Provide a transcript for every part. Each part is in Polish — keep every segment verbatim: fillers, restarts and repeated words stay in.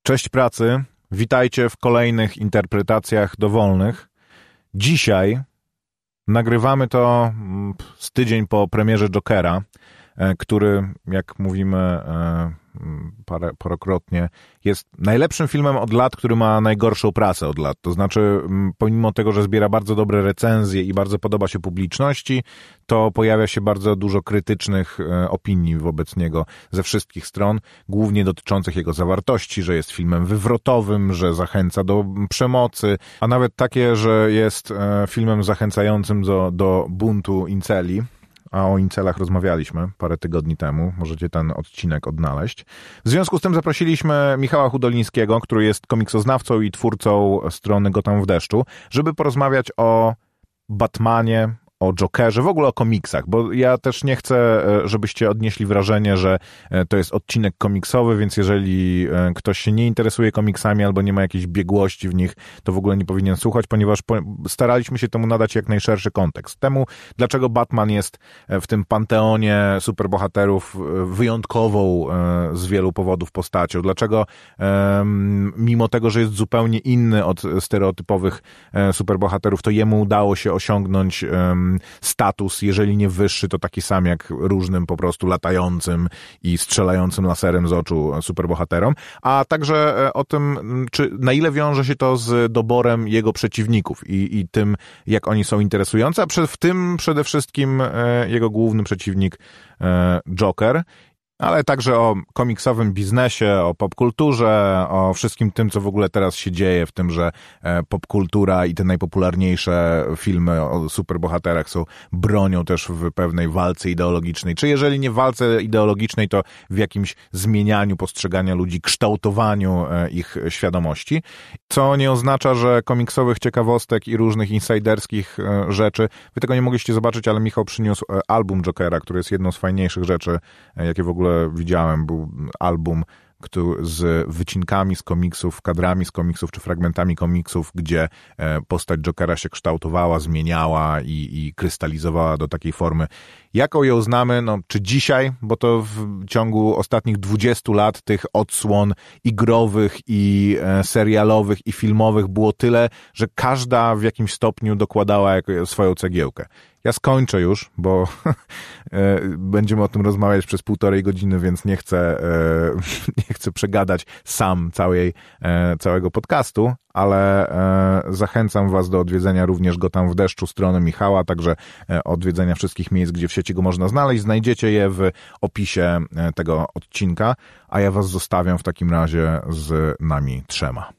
Cześć pracy, witajcie w kolejnych interpretacjach dowolnych. Dzisiaj nagrywamy to z tydzień po premierze Jokera, który, jak mówimy parę, parokrotnie, jest najlepszym filmem od lat, który ma najgorszą prasę od lat. To znaczy, pomimo tego, że zbiera bardzo dobre recenzje i bardzo podoba się publiczności, to pojawia się bardzo dużo krytycznych opinii wobec niego ze wszystkich stron, głównie dotyczących jego zawartości, że jest filmem wywrotowym, że zachęca do przemocy, a nawet takie, że jest filmem zachęcającym do, do buntu inceli. A o incelach rozmawialiśmy parę tygodni temu. Możecie ten odcinek odnaleźć. W związku z tym zaprosiliśmy Michała Hudolińskiego, który jest komiksoznawcą i twórcą strony Gotham w deszczu, żeby porozmawiać o Batmanie, o Jokerze, w ogóle o komiksach, bo ja też nie chcę, żebyście odnieśli wrażenie, że to jest odcinek komiksowy, więc jeżeli ktoś się nie interesuje komiksami albo nie ma jakiejś biegłości w nich, to w ogóle nie powinien słuchać, ponieważ staraliśmy się temu nadać jak najszerszy kontekst. Temu, dlaczego Batman jest w tym panteonie superbohaterów wyjątkową z wielu powodów postacią, dlaczego mimo tego, że jest zupełnie inny od stereotypowych superbohaterów, to jemu udało się osiągnąć status, jeżeli nie wyższy, to taki sam jak różnym po prostu latającym i strzelającym laserem z oczu superbohaterom, a także o tym, czy na ile wiąże się to z doborem jego przeciwników i, i tym, jak oni są interesujący, a w tym przede wszystkim jego główny przeciwnik Joker, ale także o komiksowym biznesie, o popkulturze, o wszystkim tym, co w ogóle teraz się dzieje, w tym, że popkultura i te najpopularniejsze filmy o superbohaterach są bronią też w pewnej walce ideologicznej. Czy jeżeli nie w walce ideologicznej, to w jakimś zmienianiu postrzegania ludzi, kształtowaniu ich świadomości, co nie oznacza, że komiksowych ciekawostek i różnych insiderskich rzeczy, wy tego nie mogliście zobaczyć, ale Michał przyniósł album Jokera, który jest jedną z fajniejszych rzeczy, jakie w ogóle widziałem. Był album z wycinkami z komiksów, kadrami z komiksów czy fragmentami komiksów, gdzie postać Jokera się kształtowała, zmieniała i, i krystalizowała do takiej formy, jaką ją znamy, no, czy dzisiaj, bo to w ciągu ostatnich dwudziestu lat tych odsłon i growych, i serialowych, i filmowych było tyle, że każda w jakimś stopniu dokładała swoją cegiełkę. Ja skończę już, bo będziemy o tym rozmawiać przez półtorej godziny, więc nie chcę, nie chcę przegadać sam całej, całego podcastu, ale zachęcam was do odwiedzenia również Gotham w deszczu, strony Michała, także odwiedzenia wszystkich miejsc, gdzie w sieci go można znaleźć. Znajdziecie je w opisie tego odcinka, a ja was zostawiam w takim razie z nami trzema.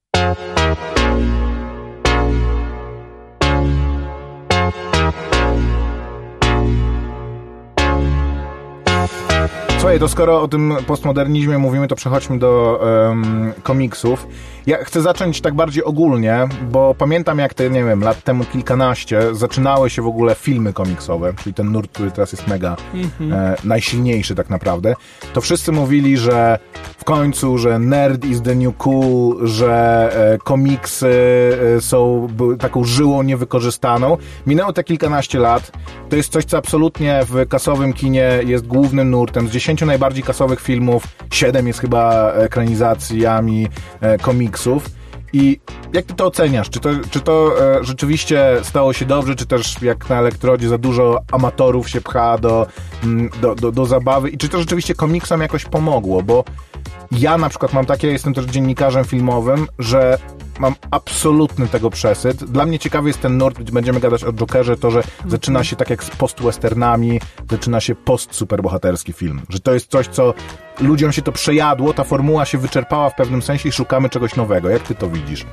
Słuchaj, to skoro o tym postmodernizmie mówimy, to przechodźmy do um, komiksów. Ja chcę zacząć tak bardziej ogólnie, bo pamiętam jak te, nie wiem, lat temu kilkanaście zaczynały się w ogóle filmy komiksowe, czyli ten nurt, który teraz jest mega mm-hmm. e, najsilniejszy tak naprawdę. To wszyscy mówili, że w końcu, że nerd is the new cool, że e, komiksy e, są b, taką żyłą niewykorzystaną. Minęło te kilkanaście lat. To jest coś, co absolutnie w kasowym kinie jest głównym nurtem. Z dziesięciu najbardziej kasowych filmów, siedem jest chyba ekranizacjami e, komiksów. I jak ty to oceniasz? Czy to, czy to e, rzeczywiście stało się dobrze, czy też jak na Elektrodzie za dużo amatorów się pcha do, do, do, do zabawy? I czy to rzeczywiście komiksom jakoś pomogło? Bo ja na przykład mam takie, jestem też dziennikarzem filmowym, że mam absolutny tego przesyt. Dla mnie ciekawy jest ten nurt, gdzie będziemy gadać o Jokerze, to, że mm-hmm. zaczyna się tak jak z post-westernami, zaczyna się post-superbohaterski film. Że to jest coś, co ludziom się to przejadło, ta formuła się wyczerpała w pewnym sensie i szukamy czegoś nowego. Jak ty to widzisz?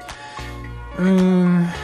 Hmm.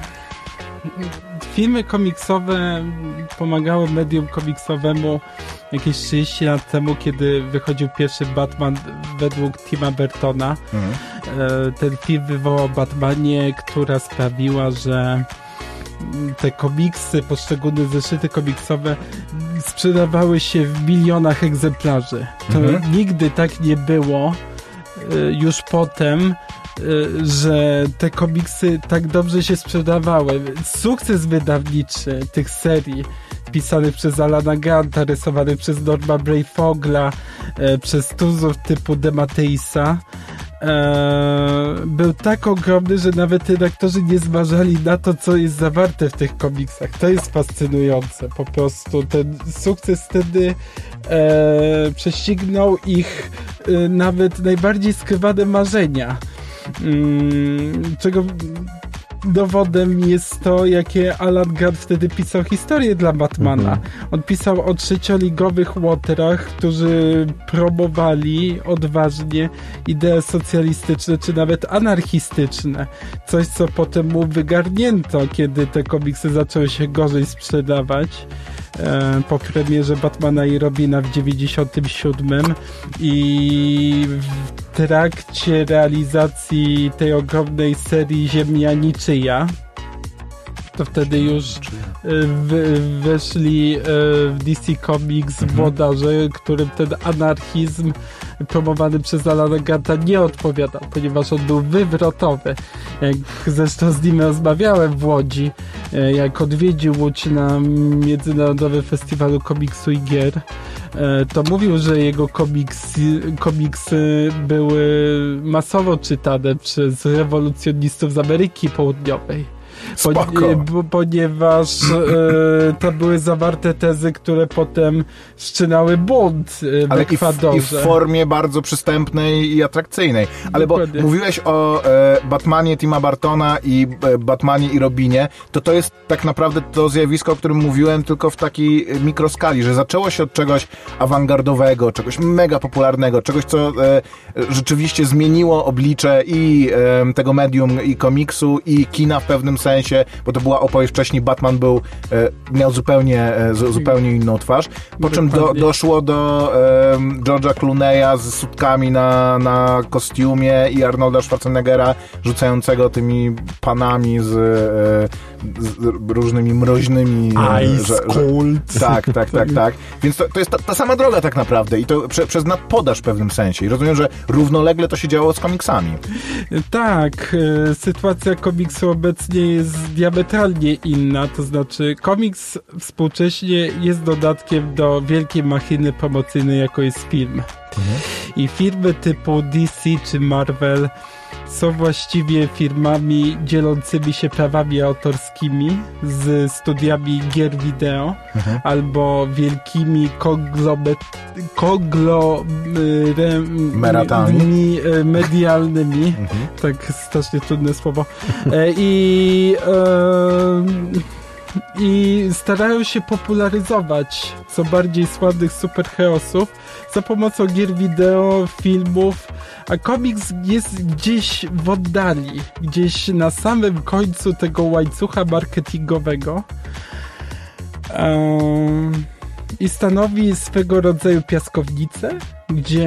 Filmy komiksowe pomagały medium komiksowemu jakieś trzydzieści lat temu, kiedy wychodził pierwszy Batman według Tima Burtona. Mhm. Ten film wywołał Batmanię, która sprawiła, że te komiksy, poszczególne zeszyty komiksowe sprzedawały się w milionach egzemplarzy. To mhm. nigdy tak nie było już potem, że te komiksy tak dobrze się sprzedawały. Sukces wydawniczy tych serii pisanych przez Alana Granta, rysowanych przez Norma Breyfogla, przez tuzów typu DeMatteisa e, był tak ogromny, że nawet redaktorzy nie zważali na to, co jest zawarte w tych komiksach. To jest fascynujące. Po prostu ten sukces wtedy e, prześcignął ich e, nawet najbardziej skrywane marzenia. Mm, czego dowodem jest to, jakie Alan Grant wtedy pisał historię dla Batmana. Mhm. On pisał o trzecioligowych łotrach, którzy promowali odważnie idee socjalistyczne, czy nawet anarchistyczne. Coś, co potem mu wygarnięto, kiedy te komiksy zaczęły się gorzej sprzedawać. E, po premierze Batmana i Robina w dziewięćdziesiątym siódmym i w trakcie realizacji tej ogromnej serii Ziemia Niczyja, to wtedy już w, weszli w D C Comics włodarze, którym ten anarchizm promowany przez Alana Granta nie odpowiadał, ponieważ on był wywrotowy. Jak zresztą z nim rozmawiałem w Łodzi, jak odwiedził Łódź na Międzynarodowym Festiwalu Komiksu i Gier, to mówił, że jego komiksy, komiksy były masowo czytane przez rewolucjonistów z Ameryki Południowej. Po, ponieważ e, to były zawarte tezy, które potem wszczynały bunt w Ale Ekwadorze. I w, i w formie bardzo przystępnej i atrakcyjnej. Ale Dokładnie. Bo mówiłeś o e, Batmanie Tima Burtona i e, Batmanie i Robinie, to to jest tak naprawdę to zjawisko, o którym mówiłem, tylko w takiej mikroskali, że zaczęło się od czegoś awangardowego, czegoś mega popularnego, czegoś, co e, rzeczywiście zmieniło oblicze i e, tego medium, i komiksu, i kina w pewnym sensie, bo to była opowieść wcześniej, Batman był, e, miał zupełnie, e, z, zupełnie inną twarz, po czym do, doszło do e, George'a Clooney'a z sutkami na, na kostiumie i Arnolda Schwarzeneggera rzucającego tymi panami z, e, z różnymi mroźnymi... Ice Cold. Tak, tak, tak, tak. Więc to, to jest ta, ta sama droga tak naprawdę i to prze, przez nadpodaż w pewnym sensie. I rozumiem, że równolegle to się działo z komiksami. Tak, e, sytuacja komiksu obecnie jest diametralnie inna, to znaczy komiks współcześnie jest dodatkiem do wielkiej machiny promocyjnej, jaką jest film. Mhm. I firmy typu D C czy Marvel są właściwie firmami dzielącymi się prawami autorskimi z studiami gier wideo, mhm. albo wielkimi konglomeratami medialnymi. Mhm. Tak strasznie trudne słowo. I e, i starają się popularyzować co bardziej sławnych superherosów za pomocą gier wideo, filmów, a komiks jest gdzieś w oddali, gdzieś na samym końcu tego łańcucha marketingowego um, i stanowi swego rodzaju piaskownicę, gdzie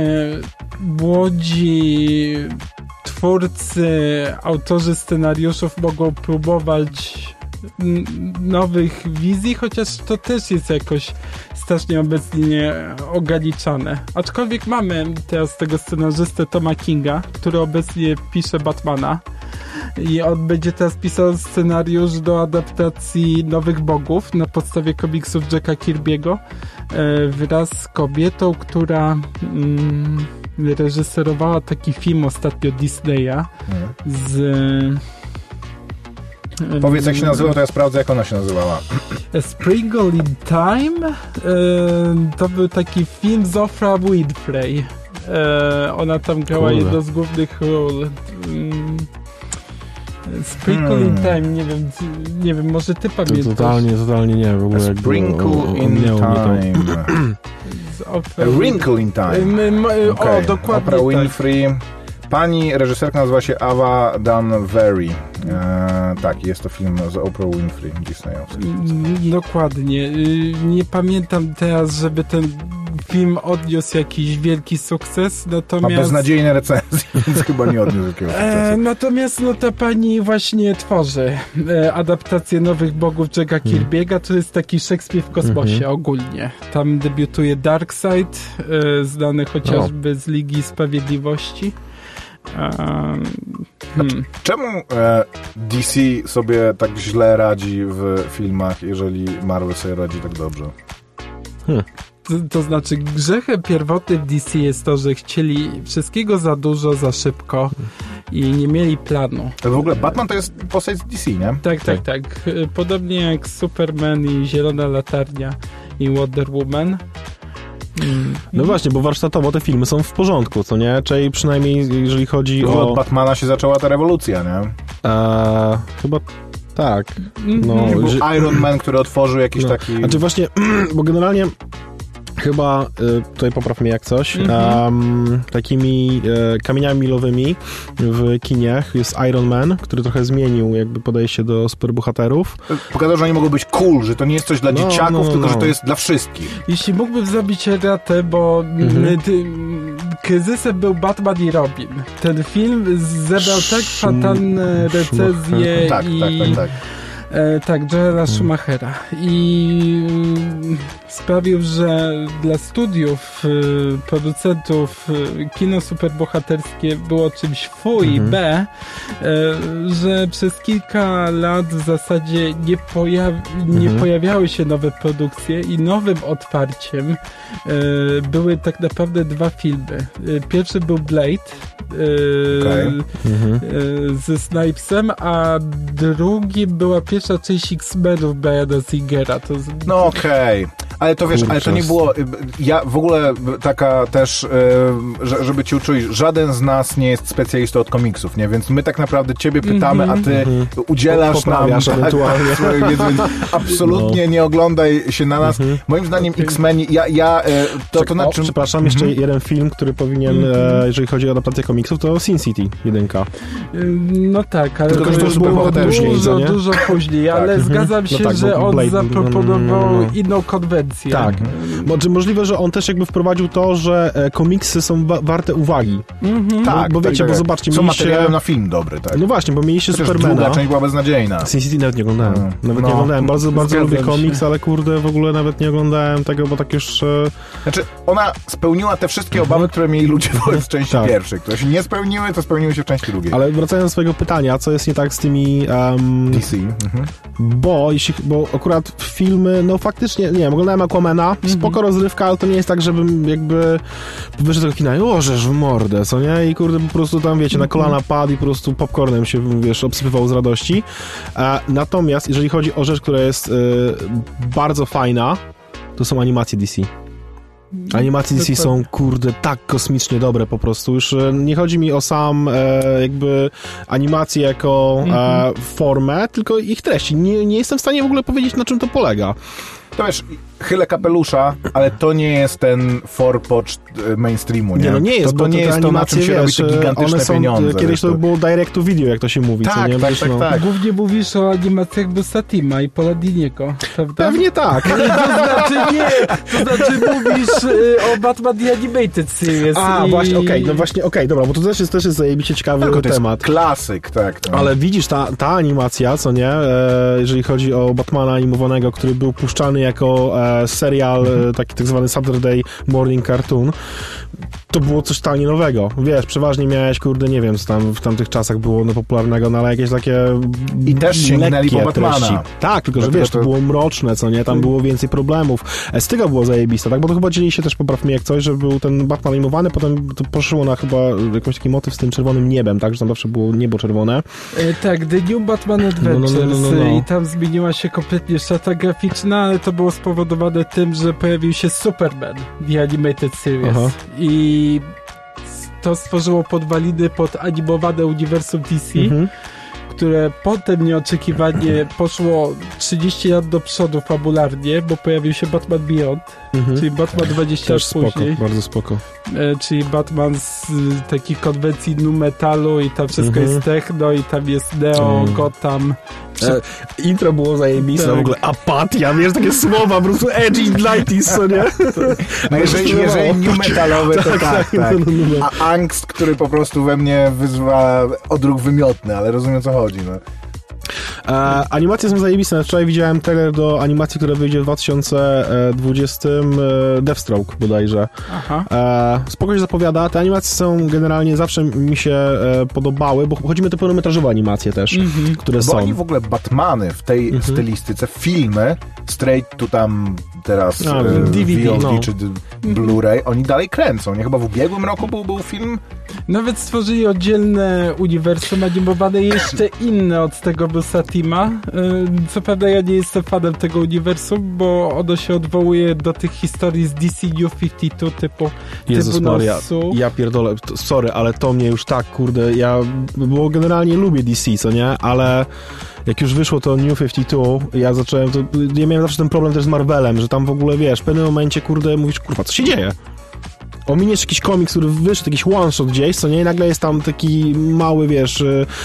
młodzi twórcy, autorzy scenariuszów mogą próbować nowych wizji, chociaż to też jest jakoś strasznie obecnie ograniczane. Aczkolwiek mamy teraz tego scenarzystę Toma Kinga, który obecnie pisze Batmana i on będzie teraz pisał scenariusz do adaptacji Nowych Bogów na podstawie komiksów Jacka Kirby'ego wraz z kobietą, która mm, reżyserowała taki film ostatnio Disneya z... Powiedz, jak się nazywał, to ja sprawdzę, jak ona się nazywała. A Sprinkle in Time? To był taki film z Oprah Winfrey. Ona tam grała Kurde. jedną z głównych ról. Sprinkle hmm. in Time, nie wiem, nie wiem, może ty pamiętasz? Totalnie, totalnie nie, w ogóle. A Sprinkle o, o, in Time. A Wrinkle in Time. Okay. O, dokładnie Oprah Winfrey. Tak. Pani reżyserka nazywa się Ava DuVernay. E, tak, jest to film z Oprah Winfrey, disneyowski. Dokładnie. Nie pamiętam teraz, żeby ten film odniósł jakiś wielki sukces, natomiast... Ma beznadziejne recenzje, więc chyba nie odniósł jakiego sukcesu. E, natomiast no ta pani właśnie tworzy e, adaptację Nowych Bogów Jacka Kirby'ego, to jest taki Szekspir w kosmosie mm-hmm. ogólnie. Tam debiutuje Darkseid, e, znany chociażby o. z Ligi Sprawiedliwości. Um, hmm. Czemu e, D C sobie tak źle radzi w filmach, jeżeli Marvel sobie radzi tak dobrze? Hmm. To, to znaczy, grzechem pierwotnym D C jest to, że chcieli wszystkiego za dużo, za szybko i nie mieli planu. To w ogóle Batman to jest postać z D C, nie? Tak, tak, tak. Podobnie jak Superman i Zielona Latarnia i Wonder Woman. No właśnie, bo warsztatowo te filmy są w porządku, co nie? Czyli przynajmniej jeżeli chodzi to o... od Batmana się zaczęła ta rewolucja, nie? Eee, chyba tak. No, był że... Iron Man, który otworzył jakiś no. taki... Znaczy właśnie, bo generalnie chyba, y, tutaj popraw mnie jak coś, mm-hmm. um, takimi y, kamieniami milowymi w kiniach jest Iron Man, który trochę zmienił jakby podejście do superbohaterów. Pokazał, że oni mogą być cool, że to nie jest coś dla no, dzieciaków, no, no, tylko no. że to jest dla wszystkich. Jeśli mógłbym zrobić ratę, bo mm-hmm. ty, kryzysem był Batman i Robin. Ten film zebrał tak fatalne recenzje tak, i... tak, tak, tak. E, tak, Joela Schumachera i y, sprawił, że dla studiów, y, producentów y, kino superbohaterskie było czymś fuj, mhm. b, y, że przez kilka lat w zasadzie nie, pojaw- nie mhm. pojawiały się nowe produkcje i nowym otwarciem y, były tak naprawdę dwa filmy. Y, pierwszy był Blade y, okay. mhm. y, ze Snipesem, a drugi była pierwsza część X-Menów Briana Singera. To z... No okej, okay. ale to wiesz, Kurczę. ale to nie było, ja w ogóle taka też, yy, żeby ci uczuć, żaden z nas nie jest specjalistą od komiksów, nie? Więc my tak naprawdę ciebie pytamy, mm-hmm. a ty mm-hmm. udzielasz nam ewentualnie. Tak, więc, więc absolutnie no. nie oglądaj się na nas. Mm-hmm. Moim zdaniem okay. X-Meni, ja, ja to, to na czym... O, przepraszam, mm-hmm. jeszcze jeden film, który powinien, mm-hmm. e, jeżeli chodzi o adaptację komiksów, to Sin City jedynka. No tak, ale Tylko, to, to już było dużo, nie? dużo później, ale tak. zgadzam się, no tak, że on Blade, zaproponował no, no, no. inną konwencję. Tak. Bo, czy możliwe, że on też jakby wprowadził to, że e, komiksy są wa- warte uwagi. Mm-hmm. Tak, bo, bo tak, wiecie, tak, bo zobaczcie, są mieliście... materiałem na film dobry, tak. No właśnie, bo mieliście Chociaż Supermana. druga część była beznadziejna. Sin City nawet nie oglądałem. No. Nawet no. nie oglądałem. Bardzo, bardzo lubię komiks, ale kurde, w ogóle nawet nie oglądałem tego, bo tak już... E... Znaczy, ona spełniła te wszystkie obawy, które mieli ludzie w części tak. pierwszej. Które się nie spełniły, to spełniły się w części drugiej. Ale wracając do swojego pytania, co jest nie tak z tymi... Um, D C. Mhm. Bo, jeśli, bo akurat filmy, no faktycznie, nie wiem, oglądałem Aquamana, mhm. spoko rozrywka, ale to nie jest tak, żebym jakby wyszedł do kina i ożesz w mordę, co nie? I kurde, po prostu tam, wiecie, na kolana padł i po prostu popcornem się, wiesz, obsypywał z radości. E, natomiast, jeżeli chodzi o rzecz, która jest e, bardzo fajna, to są animacje D C. Animacje D C są, kurde, tak kosmicznie dobre po prostu. Już nie chodzi mi o sam e, jakby animację jako e, formę, tylko ich treści. Nie, nie jestem w stanie w ogóle powiedzieć, na czym to polega. To wiesz, chylę kapelusza, ale to nie jest ten forpocz mainstreamu, nie? Nie, no nie jest, to, to bo nie to jest to, na czym się wiesz, robi te gigantyczne one są, pieniądze. Kiedyś to było direct to video, jak to się mówi, tak, co nie? Tak, wiesz, tak, no. tak. Głównie mówisz o animacjach Busatima i Paladiniego, prawda? Pewnie tak. To znaczy nie, to znaczy mówisz y, o Batman The Animated Series. A, i... właśnie, okej, okay, no właśnie, okej, okay, dobra, bo to też jest, też jest zajebiście ciekawy tak, to temat. Jest klasyk, tak. No. Ale widzisz, ta, ta animacja, co nie, e, jeżeli chodzi o Batmana animowanego, który był puszczany jako e, serial, e, taki tak zwany Saturday Morning Cartoon, to było coś totalnie nowego. Wiesz, przeważnie miałeś, kurde, nie wiem, co tam w tamtych czasach było no, popularnego, no ale jakieś takie i też sięgnęli po Batmana. Treści. Tak, tylko że wiesz, to było mroczne, co nie, tam było więcej problemów. Styga było zajebista, tak, bo to chyba dzieli się też, popraw mnie jak coś, że był ten Batman animowany, potem to poszło na chyba jakiś taki motyw z tym czerwonym niebem, tak, że tam zawsze było niebo czerwone. E, tak, The New Batman Adventures no, no, no, no, no. i tam zmieniła się kompletnie szata graficzna, ale to było spowodowane tym, że pojawił się Superman The Animated Series. Aha. I to stworzyło podwaliny pod animowane uniwersum D C, mhm. które potem nieoczekiwanie poszło trzydzieści lat do przodu fabularnie, bo pojawił się Batman Beyond, mhm. czyli Batman dwadzieścia lat spoko, później. Bardzo spoko. E, czyli Batman z y, takich konwencji nu metalu i tam wszystko mhm. jest techno i tam jest Neo, mhm. Gotham. E, intro było zajebiste, tak. W ogóle apatia, wiesz, takie słowa, po prostu edgy nineties, co nie? No jeżeli, jeżeli new metalowy, to tak, tak. tak. No, no, no. A angst, który po prostu we mnie wyzwa odruch wymiotny, ale rozumiem, co chodzi, no. E, animacje są zajebiste. Wczoraj widziałem trailer do animacji, która wyjdzie w dwa tysiące dwudziestym, e, Deathstroke bodajże. Aha. E, spoko się zapowiada. Te animacje są generalnie zawsze mi się e, podobały, bo chodzi mi o te pełnometrażowe animacje też, mm-hmm. które bo są. Bo oni w ogóle Batmany w tej mm-hmm. stylistyce, filmy, straight to tam teraz A, e, D V D, V O D no. czy d- Blu-ray, oni dalej kręcą. Nie? Chyba w ubiegłym roku był, był film. Nawet stworzyli oddzielne uniwersum animowane, jeszcze inne od tego Bruce'a Tima. Co prawda ja nie jestem fanem tego uniwersum, bo ono się odwołuje do tych historii z D C New pięćdziesiąt dwa typu Jezus typu Maria, nosu. ja pierdolę, to, sorry, ale to mnie już tak, kurde, ja, bo generalnie lubię D C, co nie, ale jak już wyszło to New pięćdziesiąt dwa, ja zacząłem, to, ja miałem zawsze ten problem też z Marvelem, że tam w ogóle, wiesz, w pewnym momencie, kurde, mówisz, kurwa, co się dzieje? Ominiesz jakiś komiks, który wyszedł, jakiś one-shot gdzieś, co nie, i nagle jest tam taki mały, wiesz,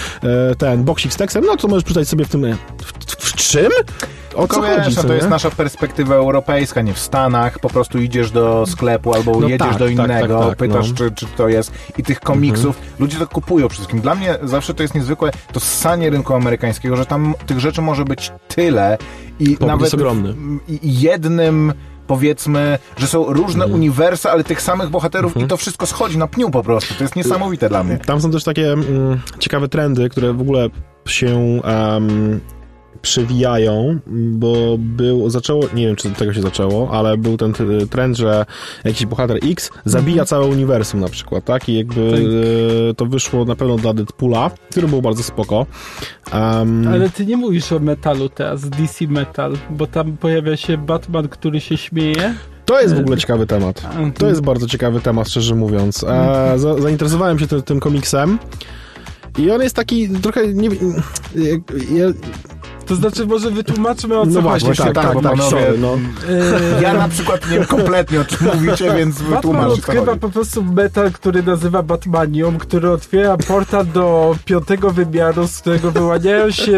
ten boksik z tekstem, no to możesz przeczytać sobie w tym, w, w, w czym? O co wiesz, chodzi, co, to nie? jest nasza perspektywa europejska, nie w Stanach, po prostu idziesz do sklepu albo no jedziesz tak, do tak, innego, tak, tak, pytasz, no. czy, czy to jest i tych komiksów, mhm. ludzie to kupują przede wszystkim. Dla mnie zawsze to jest niezwykłe, to ssanie rynku amerykańskiego, że tam tych rzeczy może być tyle i Popyt nawet jest ogromny. jednym powiedzmy, że są różne mm. uniwersa, ale tych samych bohaterów mm-hmm. i to wszystko schodzi na pniu po prostu. To jest niesamowite dla mnie. Tam są też takie mm, ciekawe trendy, które w ogóle się um, przewijają, bo był, zaczęło, nie wiem, czy od tego się zaczęło, ale był ten t- trend, że jakiś bohater X zabija mm-hmm. całe uniwersum na przykład, tak? I jakby tak. E, to wyszło na pewno dla Deadpoola, który był bardzo spoko. Um, ale ty nie mówisz o metalu teraz, D C Metal, bo tam pojawia się Batman, który się śmieje. To jest w ogóle ciekawy temat. To jest bardzo ciekawy temat, szczerze mówiąc. E, za, zainteresowałem się tym, tym komiksem i on jest taki trochę... Nie, ja, to znaczy, może wytłumaczmy, o co no chodzi. Właśnie, tak, tak, tak, panowie, sorry, no. Ja na przykład nie wiem kompletnie, o czym mówicie, więc wytłumaczę. Batman odkrywa po prostu metal, który nazywa Batmanium, który otwiera portal do piątego wymiaru, z którego wyłaniają się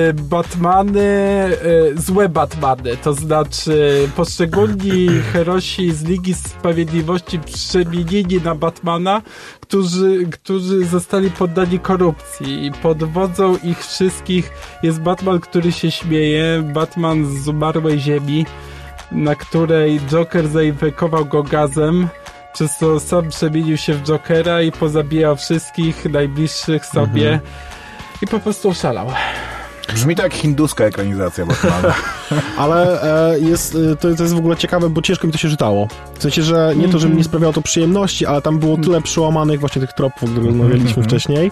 Batmany, złe Batmany, to znaczy poszczególni herosi z Ligi Sprawiedliwości przemienieni na Batmana, którzy, którzy zostali poddani korupcji i pod wodzą ich wszystkich jest Batman, który się śmieje, Batman z umarłej ziemi, na której Joker zainfekował go gazem, przez co sam przemienił się w Jokera i pozabijał wszystkich najbliższych sobie mhm. i po prostu oszalał. Brzmi to jak hinduska ekranizacja Batmana. Ale e, jest, to, to jest w ogóle ciekawe, bo ciężko mi to się czytało. W sensie, że nie to, że mi nie sprawiało to przyjemności, ale tam było tyle przełamanych właśnie tych tropów, o których rozmawialiśmy wcześniej,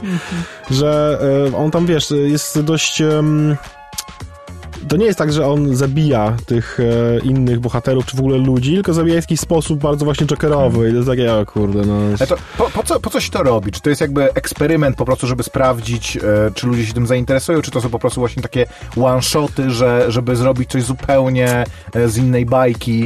że e, on tam, wiesz, jest dość... Um, to nie jest tak, że on zabija tych e, innych bohaterów, czy w ogóle ludzi, tylko zabija w jakiś sposób bardzo właśnie jokerowy i to jest takie, o kurde, no... Ale to, po, po, co, po co się to robi? Czy to jest jakby eksperyment po prostu, żeby sprawdzić, e, czy ludzie się tym zainteresują, czy to są po prostu właśnie takie one-shoty, że, żeby zrobić coś zupełnie e, z innej bajki?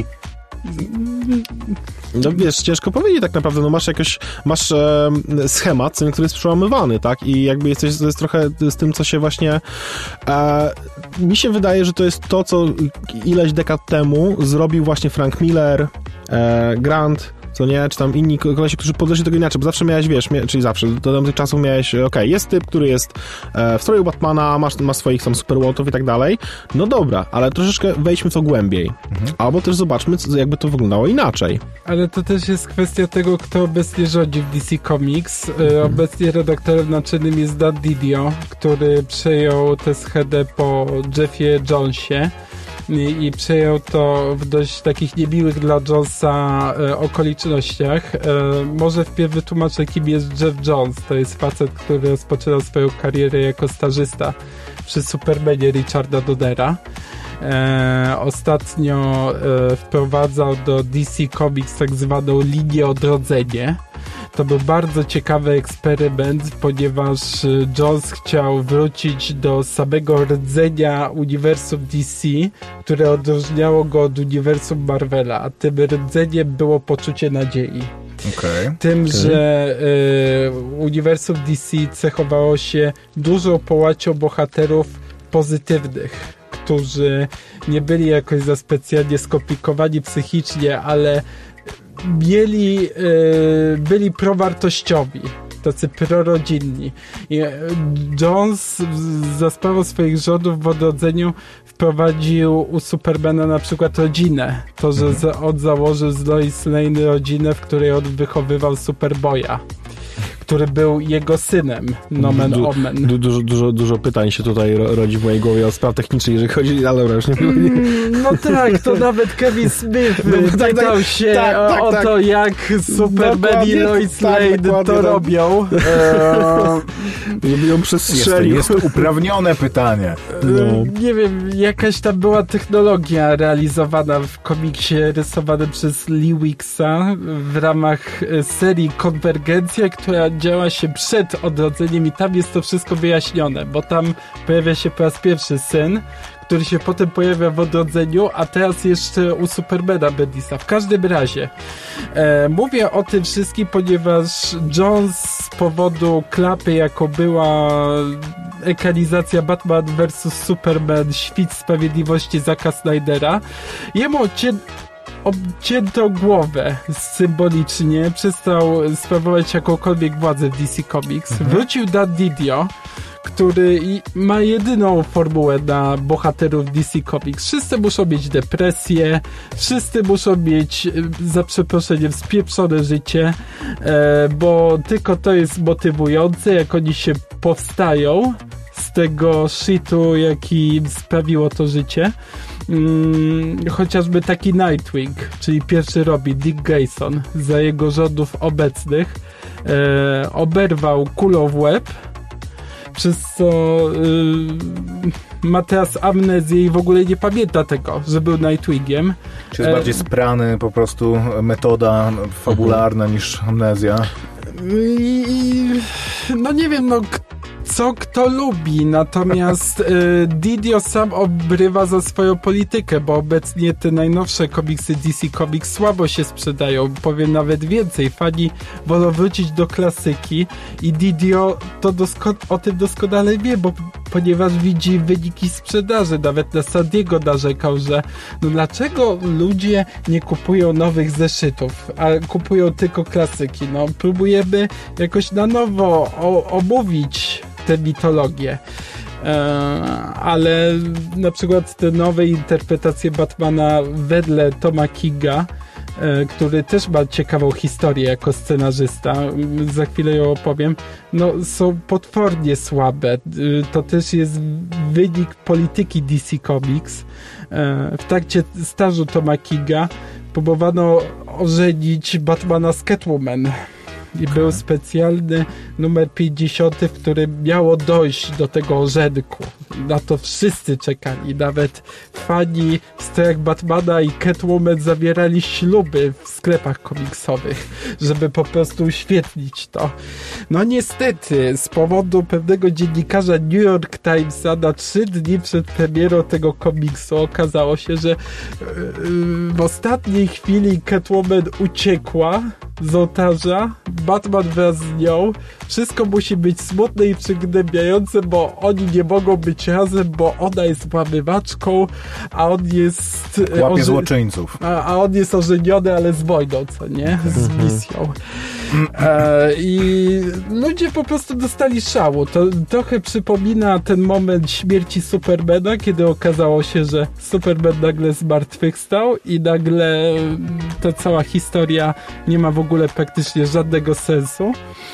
No wiesz, ciężko powiedzieć tak naprawdę, no masz jakoś, masz e, schemat, który jest przełamywany, tak, i jakby jesteś, to jest trochę z tym, co się właśnie e, mi się wydaje, że to jest to, co ileś dekad temu zrobił właśnie Frank Miller, e, Grant, co nie, czy tam inni kolesi, którzy podeszli do tego inaczej, bo zawsze miałeś, wiesz, mia- czyli zawsze, do tamtych czasów miałeś, okej, okay, jest typ, który jest e, w stroju Batmana, masz, ma swoich tam superłotów i tak dalej, no dobra, ale troszeczkę wejdźmy w to głębiej, mhm. albo też zobaczmy, co, jakby to wyglądało inaczej. Ale to też jest kwestia tego, kto obecnie rządzi w D C Comics. Mhm. Obecnie redaktorem naczelnym jest Dan Didio, który przejął tę schedę po Jeffie Jonesie. I, i przejął to w dość takich niemiłych dla Jonesa e, okolicznościach. E, może wpierw wytłumaczę, kim jest Jeff Jones. To jest facet, który rozpoczynał swoją karierę jako stażysta przy Supermanie Richarda Donnera. E, ostatnio e, wprowadzał do D C Comics tak zwaną linię Odrodzenie. To był bardzo ciekawy eksperyment, ponieważ Jones chciał wrócić do samego rdzenia uniwersum D C, które odróżniało go od uniwersum Marvela, a tym rdzeniem było poczucie nadziei. Okay. Tym, okay. że y, uniwersum D C cechowało się dużą połacią bohaterów pozytywnych, którzy nie byli jakoś za specjalnie skomplikowani psychicznie, ale mieli, yy, byli prowartościowi. tacy prorodzinni. I Jones za sprawą swoich rządów w odrodzeniu wprowadził u Supermana na przykład rodzinę. To, że za, on założył z Lois Lane rodzinę, w której on wychowywał Superboya, który był jego synem, nomen du, omen. Du, dużo, dużo, dużo pytań się tutaj rodzi w mojej głowie o spraw technicznych, jeżeli chodzi, ale już nie mm, No tak, to nawet Kevin Smith no, pytał tak, tak, się tak, tak, o tak. to, jak Superman i Lois Lane tak, to robią. Żeby ją przestrzelił. Jest, jest uprawnione pytanie. No. Nie wiem, jakaś tam była technologia realizowana w komiksie rysowanym przez Lee Wicksa w ramach serii Konwergencja, która działa się przed odrodzeniem i tam jest to wszystko wyjaśnione, bo tam pojawia się po raz pierwszy syn, który się potem pojawia w odrodzeniu, a teraz jeszcze u Supermana Bendisa. W każdym razie e, mówię o tym wszystkim, ponieważ Jones z powodu klapy, jaką była ekranizacja Batman versus Superman, Świt Sprawiedliwości Zacka Snydera, jemu odcię obcięto głowę symbolicznie, przestał sprawować jakąkolwiek władzę w D C Comics. Mhm. Wrócił Dan Didio, który ma jedyną formułę na bohaterów D C Comics. Wszyscy muszą mieć depresję, wszyscy muszą mieć, za przeproszeniem, spieprzone życie, e, bo tylko to jest motywujące, jak oni się powstają z tego shitu, jaki sprawiło to życie. Hmm, chociażby taki Nightwing, czyli pierwszy Robin, Dick Grayson, za jego rządów obecnych e, oberwał kulą w łeb, przez co yy, ma teraz amnezję i w ogóle nie pamięta tego, że był Nightwingiem. Czy jest e... bardziej sprany po prostu metoda fabularna mhm. niż amnezja? I, no nie wiem, no co kto lubi, natomiast y, Didio sam obrywa za swoją politykę, bo obecnie te najnowsze komiksy D C Comics słabo się sprzedają, powiem nawet więcej, fani wolą wrócić do klasyki i Didio to dosko- o tym doskonale wie, bo ponieważ widzi wyniki sprzedaży, nawet na San Diego narzekał, że no dlaczego ludzie nie kupują nowych zeszytów, a kupują tylko klasyki, no próbujemy jakoś na nowo o- omówić tę mitologię. E, ale na przykład te nowe interpretacje Batmana wedle Toma Kinga, e, który też ma ciekawą historię jako scenarzysta, za chwilę ją opowiem, no są potwornie słabe. E, to też jest wynik polityki D C Comics. E, w trakcie stażu Toma Kinga próbowano ożenić Batmana z Catwoman. I był specjalny numer pięćdziesiąty, w którym miało dojść do tego ożenku. Na to wszyscy czekali. Nawet fani strojach Batmana i Catwoman zawierali śluby w sklepach komiksowych, żeby po prostu uświetlić to. No niestety, z powodu pewnego dziennikarza New York Timesa na trzy dni przed premierą tego komiksu okazało się, że yy, w ostatniej chwili Catwoman uciekła z ołtarza, Batman wraz z nią, wszystko musi być smutne i przygnębiające, bo oni nie mogą być razem, bo ona jest łamywaczką, a on jest... Łapie oże... złoczyńców. A, a on jest ożeniony, ale z wojną, co nie? Z misją. E, I ludzie po prostu dostali szału. To trochę przypomina ten moment śmierci Supermana, kiedy okazało się, że Superman nagle zmartwychwstał i nagle ta cała historia nie ma w ogóle praktycznie żadnego sensu.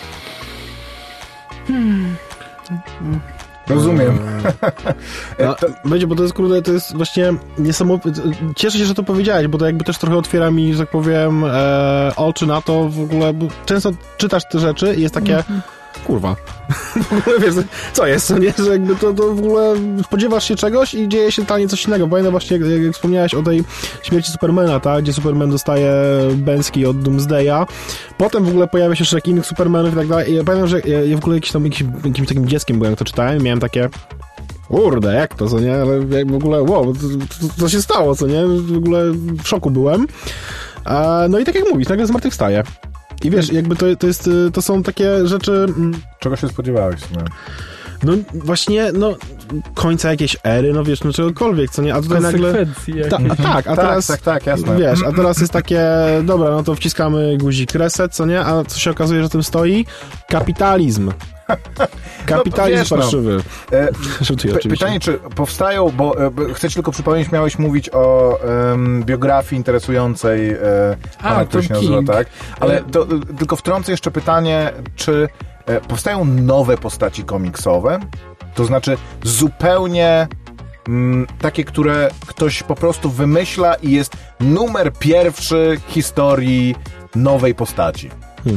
Hmm. Rozumiem. No, będzie, bo to jest, kurde, to jest właśnie niesamowite. Cieszę się, że to powiedziałeś, bo to jakby też trochę otwiera mi, że tak powiem, e, oczy na to w ogóle, bo często czytasz te rzeczy i jest takie mm-hmm. kurwa. W ogóle wiesz, co jest, co nie? Że jakby to, to w ogóle spodziewasz się czegoś i dzieje się totalnie coś innego. Pamiętam właśnie, jak, jak wspomniałeś o tej śmierci Supermana, tak? Gdzie Superman dostaje bęcki od Doomsdaya. Potem w ogóle pojawia się szereg innych Supermanów i tak dalej. I ja pamiętam, że ja, ja w ogóle jakiś tam, jakimś, jakimś takim dzieckiem byłem, jak to czytałem i miałem takie kurde, jak to, co nie? Ale jak w ogóle, wow, co się stało, co nie? W ogóle w szoku byłem. A, no i tak jak mówisz, nagle zmartwychwstaje. I wiesz, jakby to, to jest, to są takie rzeczy... Czego się spodziewałeś? No? No właśnie, no końca jakiejś ery, no wiesz, no czegokolwiek, co nie, a tutaj nagle... Ta, a tak, a tak, teraz... Tak, tak, jasne. Wiesz, a teraz jest takie, dobra, no to wciskamy guzik reset, co nie, a co się okazuje, że tym stoi? Kapitalizm. Kapitalizm no, wiesz, farszywy. No, e, p- pytanie, czy powstają, bo e, chcę ci tylko przypomnieć, miałeś mówić o e, biografii interesującej e, pana, A, który się King. nazywa, tak? Ale to, e, tylko wtrącę jeszcze pytanie, czy e, powstają nowe postaci komiksowe? To znaczy zupełnie mm, takie, które ktoś po prostu wymyśla i jest numer pierwszy historii nowej postaci. Hmm.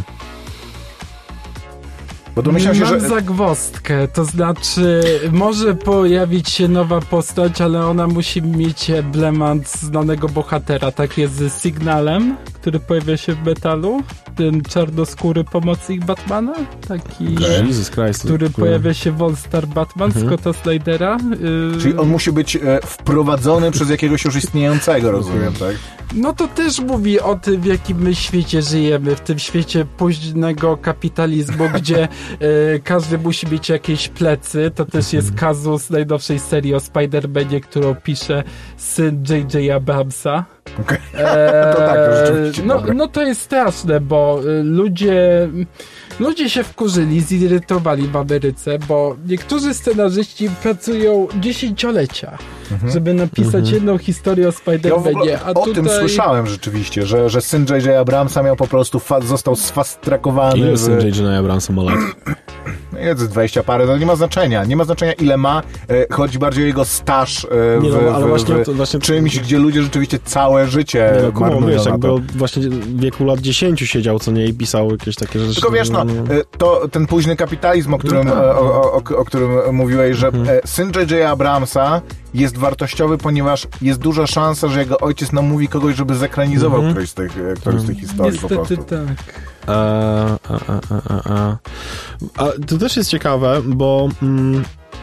Bo domyślam się, Mam że... zagwozdkę, to znaczy może pojawić się nowa postać, ale ona musi mieć emblemat znanego bohatera. Tak jest z Signalem, który pojawia się w Metalu, ten czarnoskóry pomocnik Batmana, taki, Jesus Christ, który który... pojawia się w All Star Batman mhm. Scotta Snydera. Y... Czyli on musi być e, wprowadzony przez jakiegoś już istniejącego, rozumiem, tak? No to też mówi o tym, w jakim my świecie żyjemy, w tym świecie późnego kapitalizmu, gdzie e, każdy musi mieć jakieś plecy. To też jest kazus najnowszej serii o Spider-Manie, którą pisze syn J J Abramsa. Okay. E, to tak, to rzeczywiście no, no to jest straszne, bo ludzie ludzie się wkurzyli, zirytowali w Ameryce, bo niektórzy scenarzyści pracują dziesięciolecia, mhm. żeby napisać mhm. jedną historię o Spider-Manie. Ja a o tutaj... tym słyszałem rzeczywiście, że, że syn J J Abramsa miał po prostu fa- został sfast-trackowany. Ile w... syn J J Abramsa ma lat? Jest dwadzieścia parę, to nie ma znaczenia. Nie ma znaczenia, ile ma. E, chodzi bardziej o jego staż e, w, nie, no, ale w, właśnie, w to, właśnie... czymś, gdzie ludzie rzeczywiście całe życie nie, no, marnują wiesz, na jakby to. właśnie w wieku lat dziesięciu siedział, co nie, i pisał jakieś takie rzeczy. Tylko wiesz, no, to ten późny kapitalizm, o którym, no, o, o, o, o którym mówiłeś, że mhm. syn J J Abramsa jest wartościowy, ponieważ jest duża szansa, że jego ojciec namówi kogoś, żeby zekranizował mhm. którąś z tych, którąś z tych historii. Niestety po prostu. tak. A, a, a, a, a. a to też jest ciekawe, bo mm,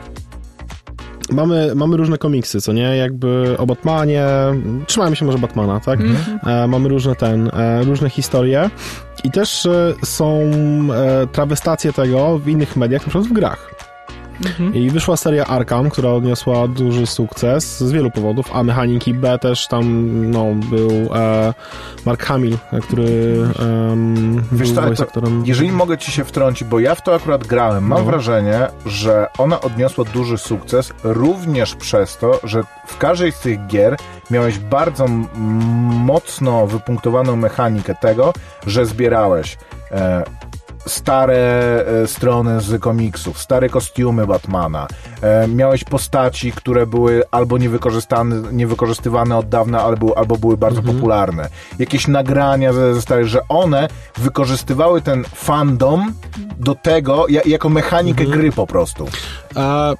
mamy, mamy różne komiksy, co nie? Jakby o Batmanie, trzymajmy się może Batmana, tak? Mm-hmm. E, mamy różne ten, e, różne historie i też e, są e, trawestacje tego w innych mediach, na przykład w grach. Mhm. I wyszła seria Arkham, która odniosła duży sukces z wielu powodów, a mechaniki B też tam no, był e, Mark Hamill, który um, Wiesz był co, voice to, aktorem. jeżeli mogę ci się wtrącić, bo ja w to akurat grałem, mam no. wrażenie, że ona odniosła duży sukces również przez to, że w każdej z tych gier miałeś bardzo m- mocno wypunktowaną mechanikę tego, że zbierałeś e, stare e, strony z komiksów, stare kostiumy Batmana. E, miałeś postaci, które były albo niewykorzystane, niewykorzystywane od dawna, albo, albo były bardzo mhm. popularne. Jakieś nagrania ze, ze starych, że one wykorzystywały ten fandom do tego, ja, jako mechanikę mhm. gry po prostu. A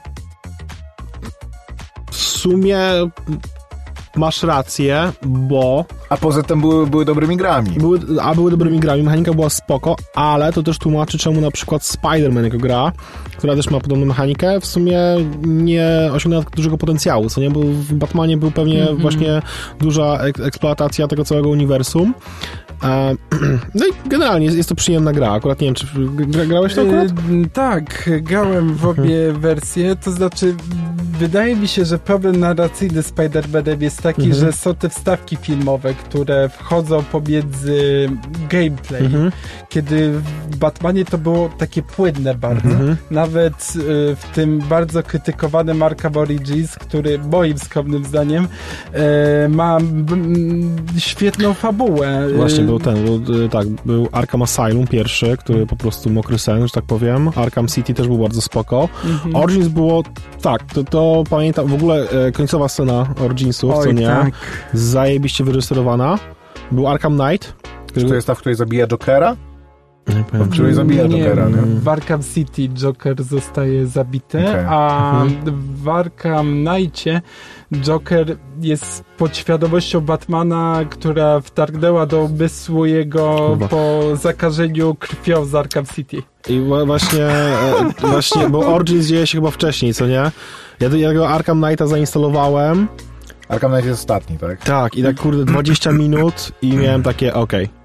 w sumie masz rację, bo... A poza tym były, były dobrymi grami. Były, a były dobrymi grami, mechanika była spoko, ale to też tłumaczy, czemu na przykład Spider-Man jako gra, która też ma podobną mechanikę, w sumie nie osiągnęła dużego potencjału, co nie? Bo w Batmanie był pewnie mm-hmm. właśnie duża ek- eksploatacja tego całego uniwersum. E, no i generalnie jest, jest to przyjemna gra. Akurat nie wiem, czy gra, grałeś to akurat? E, tak, grałem w obie wersje, to znaczy wydaje mi się, że problem narracyjny Spider-Manem jest taki, mhm. że są te wstawki filmowe, które wchodzą pomiędzy gameplay. Mhm. Kiedy w Batmanie to było takie płynne bardzo. Mhm. Nawet y, w tym bardzo krytykowanym Arkham Origins, który moim skromnym zdaniem y, ma m, świetną fabułę. Właśnie był ten, był, tak, był Arkham Asylum pierwszy, który po prostu mokry sen, że tak powiem. Arkham City też był bardzo spoko. Mhm. Origins było, tak, to, to pamiętam, w ogóle e, końcowa scena Originsów, Oj, co nie? Tak. Zajebiście wyreżyserowana. Był Arkham Knight. Czy to jest ta, w której zabija Jokera? Nie pamiętam. W której zabija nie, Jokera, nie? W Arkham City Joker zostaje zabity, okay. a mhm. w Arkham Knightie Joker jest podświadomością Batmana, która wtargnęła do umysłu jego Kurwa. po zakażeniu krwią z Arkham City. I właśnie, właśnie, bo Origins dzieje się chyba wcześniej, co nie? Ja tego Arkham Knighta zainstalowałem. Arkham Knight jest ostatni, tak? Tak, i tak kurde dwadzieścia minut i miałem takie, okej. Okay.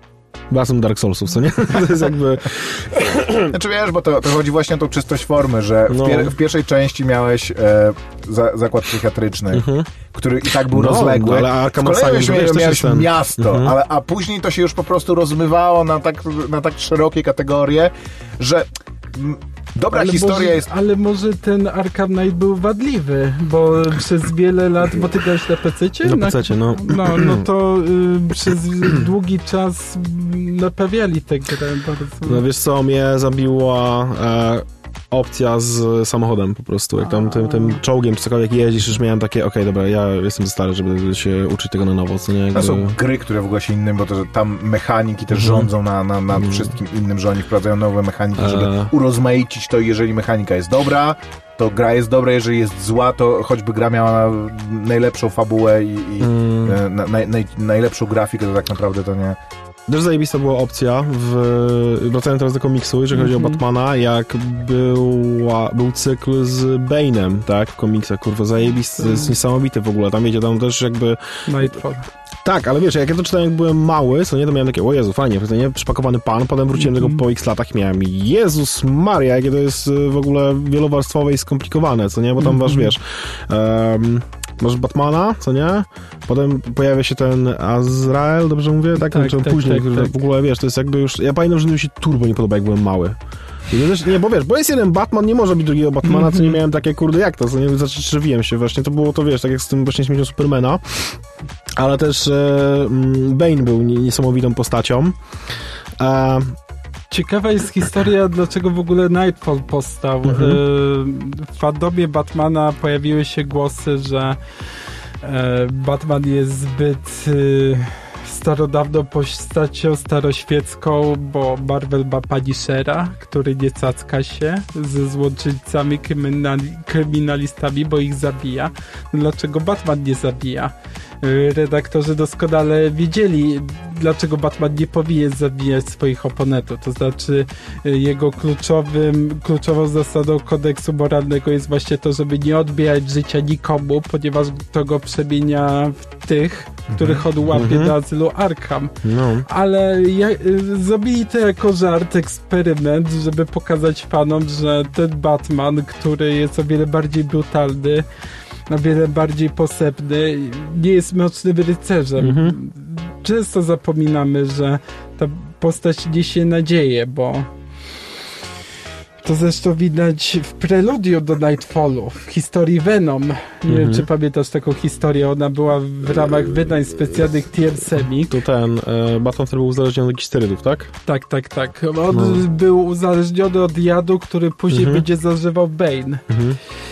Blasem Dark Soulsów, co nie? To jest jakby... Znaczy wiesz, bo to, to chodzi właśnie o tą czystość formy, że w, No. pier- w pierwszej części miałeś e, za, zakład psychiatryczny, mhm. który i tak był no, rozległy. Ale Arkham w kolejnej Asylum, miałeś, wiesz, miałeś ten... miasto, mhm. ale, a później to się już po prostu rozmywało na tak, na tak szerokie kategorie, że... M, Dobra ale historia może, jest... Ale może ten Arkham Knight był wadliwy, bo przez wiele lat... Bo ty grałeś na pececie? Na pececie, no. No, no to y, przez długi czas naprawiali tę grę bardzo. No wiesz co, mnie zabiła e, opcja z samochodem po prostu. Jak tam tym, tym czołgiem czy cokolwiek jeździsz, już miałem takie, okej, okay, dobra, ja jestem za stary, żeby się uczyć tego na nowo, co nie? Jakby... To są gry, które w ogóle się innym, bo to, że tam mechaniki też Mhm. rządzą na, na, nad Mhm. wszystkim wszystkim innym, że oni wprowadzają nowe mechaniki, żeby E. urozmaicić to, jeżeli mechanika jest dobra, to gra jest dobra, jeżeli jest zła, to choćby gra miała najlepszą fabułę i, i Mm. e, na, naj, naj, najlepszą grafikę, to tak naprawdę to nie... Też zajebista była opcja, w, wracając teraz do komiksu, jeżeli chodzi Mhm. o Batmana, jak była, był cykl z Bane'em, tak, w komiksach, kurwa, zajebisty, to jest niesamowity w ogóle, tam wiecie, tam też jakby... Nightfall. Tak, ale wiesz, jak ja to czytałem, jak byłem mały, co nie, to miałem takie, o Jezu, fajnie, to nie, przypakowany pan, potem wróciłem Mhm. tego po x latach i miałem, Jezus Maria, jakie to jest w ogóle wielowarstwowe i skomplikowane, co nie, bo tam Mhm. masz, wiesz... Um, Masz Batmana, co nie? Potem pojawia się ten Azrael, dobrze mówię? Tak, Tak, czy tak, później, tak, że tak. w ogóle, wiesz, to jest jakby już... Ja pamiętam, że mi się turbo nie podoba, jak byłem mały. I też, nie, bo wiesz, bo jest jeden Batman, nie może być drugiego Batmana, co nie miałem takie, kurde, jak to, co nie, zatrzewiłem się właśnie, to było to, wiesz, tak jak z tym właśnie śmiercią Supermana, ale też e, Bane był niesamowitą postacią. E, Ciekawa jest historia, dlaczego w ogóle Nightfall powstał. Mhm. W fandomie Batmana pojawiły się głosy, że Batman jest zbyt starodawną postacią, staroświecką, bo Marvel ma Punishera, który nie cacka się ze złoczyńcami, kryminali- kryminalistami, bo ich zabija. Dlaczego Batman nie zabija? Redaktorzy doskonale wiedzieli, dlaczego Batman nie powinien zabijać swoich oponentów. To znaczy jego kluczowym, kluczową zasadą kodeksu moralnego jest właśnie to, żeby nie odbierać życia nikomu, ponieważ to go przemienia w tych, których on łapie Mhm. do azylu Arkham. no. Ale ja, y, zrobili to jako żart, eksperyment, żeby pokazać fanom, że ten Batman, który jest o wiele bardziej brutalny, o wiele bardziej posępny, nie jest mrocznym rycerzem. Mhm. Często zapominamy, że ta postać niesie nadzieję, bo to zresztą widać w preludium do Nightfallu, w historii Venom. Nie Mhm. wiem, czy pamiętasz taką historię, ona była w ramach wydań specjalnych T R Semik. To ten e, Batman, który był uzależniony od jakichś sterydów, tak? Tak, tak, tak. On No. był uzależniony od jadu, który później Mhm. będzie zażywał Bane. Mhm.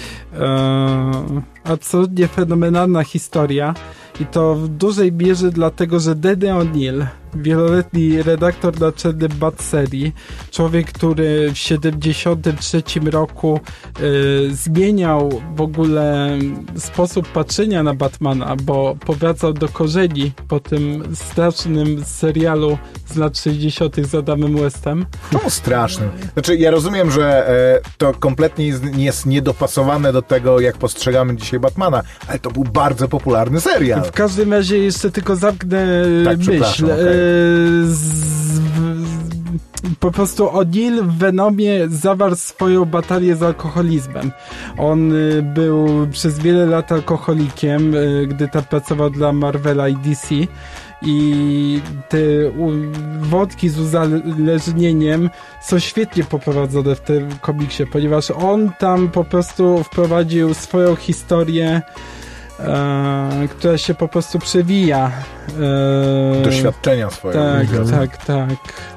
Eee, absolutnie fenomenalna historia i to w dużej mierze dlatego, że Denny O'Neil, wieloletni redaktor naczelny Bat-serii, człowiek, który w siedemdziesiątym trzecim roku e, zmieniał w ogóle sposób patrzenia na Batmana, bo powracał do korzeni po tym strasznym serialu z lat sześćdziesiątych z Adamem Westem. Czemu strasznym? Znaczy, ja rozumiem, że e, to kompletnie jest, jest niedopasowane do tego, jak postrzegamy dzisiaj Batmana, ale to był bardzo popularny serial. W każdym razie jeszcze tylko zamknę Tak, myśl. przepraszam, okej. E, z, z, po prostu O'Neill w Venomie zawarł swoją batalię z alkoholizmem. On y, był przez wiele lat alkoholikiem, y, gdy tam pracował dla Marvela i D C. I te u, wątki z uzależnieniem są świetnie poprowadzone w tym komiksie, ponieważ on tam po prostu wprowadził swoją historię, e, która się po prostu przewija. E, Doświadczenia swoje. tak, Mhm. tak, tak.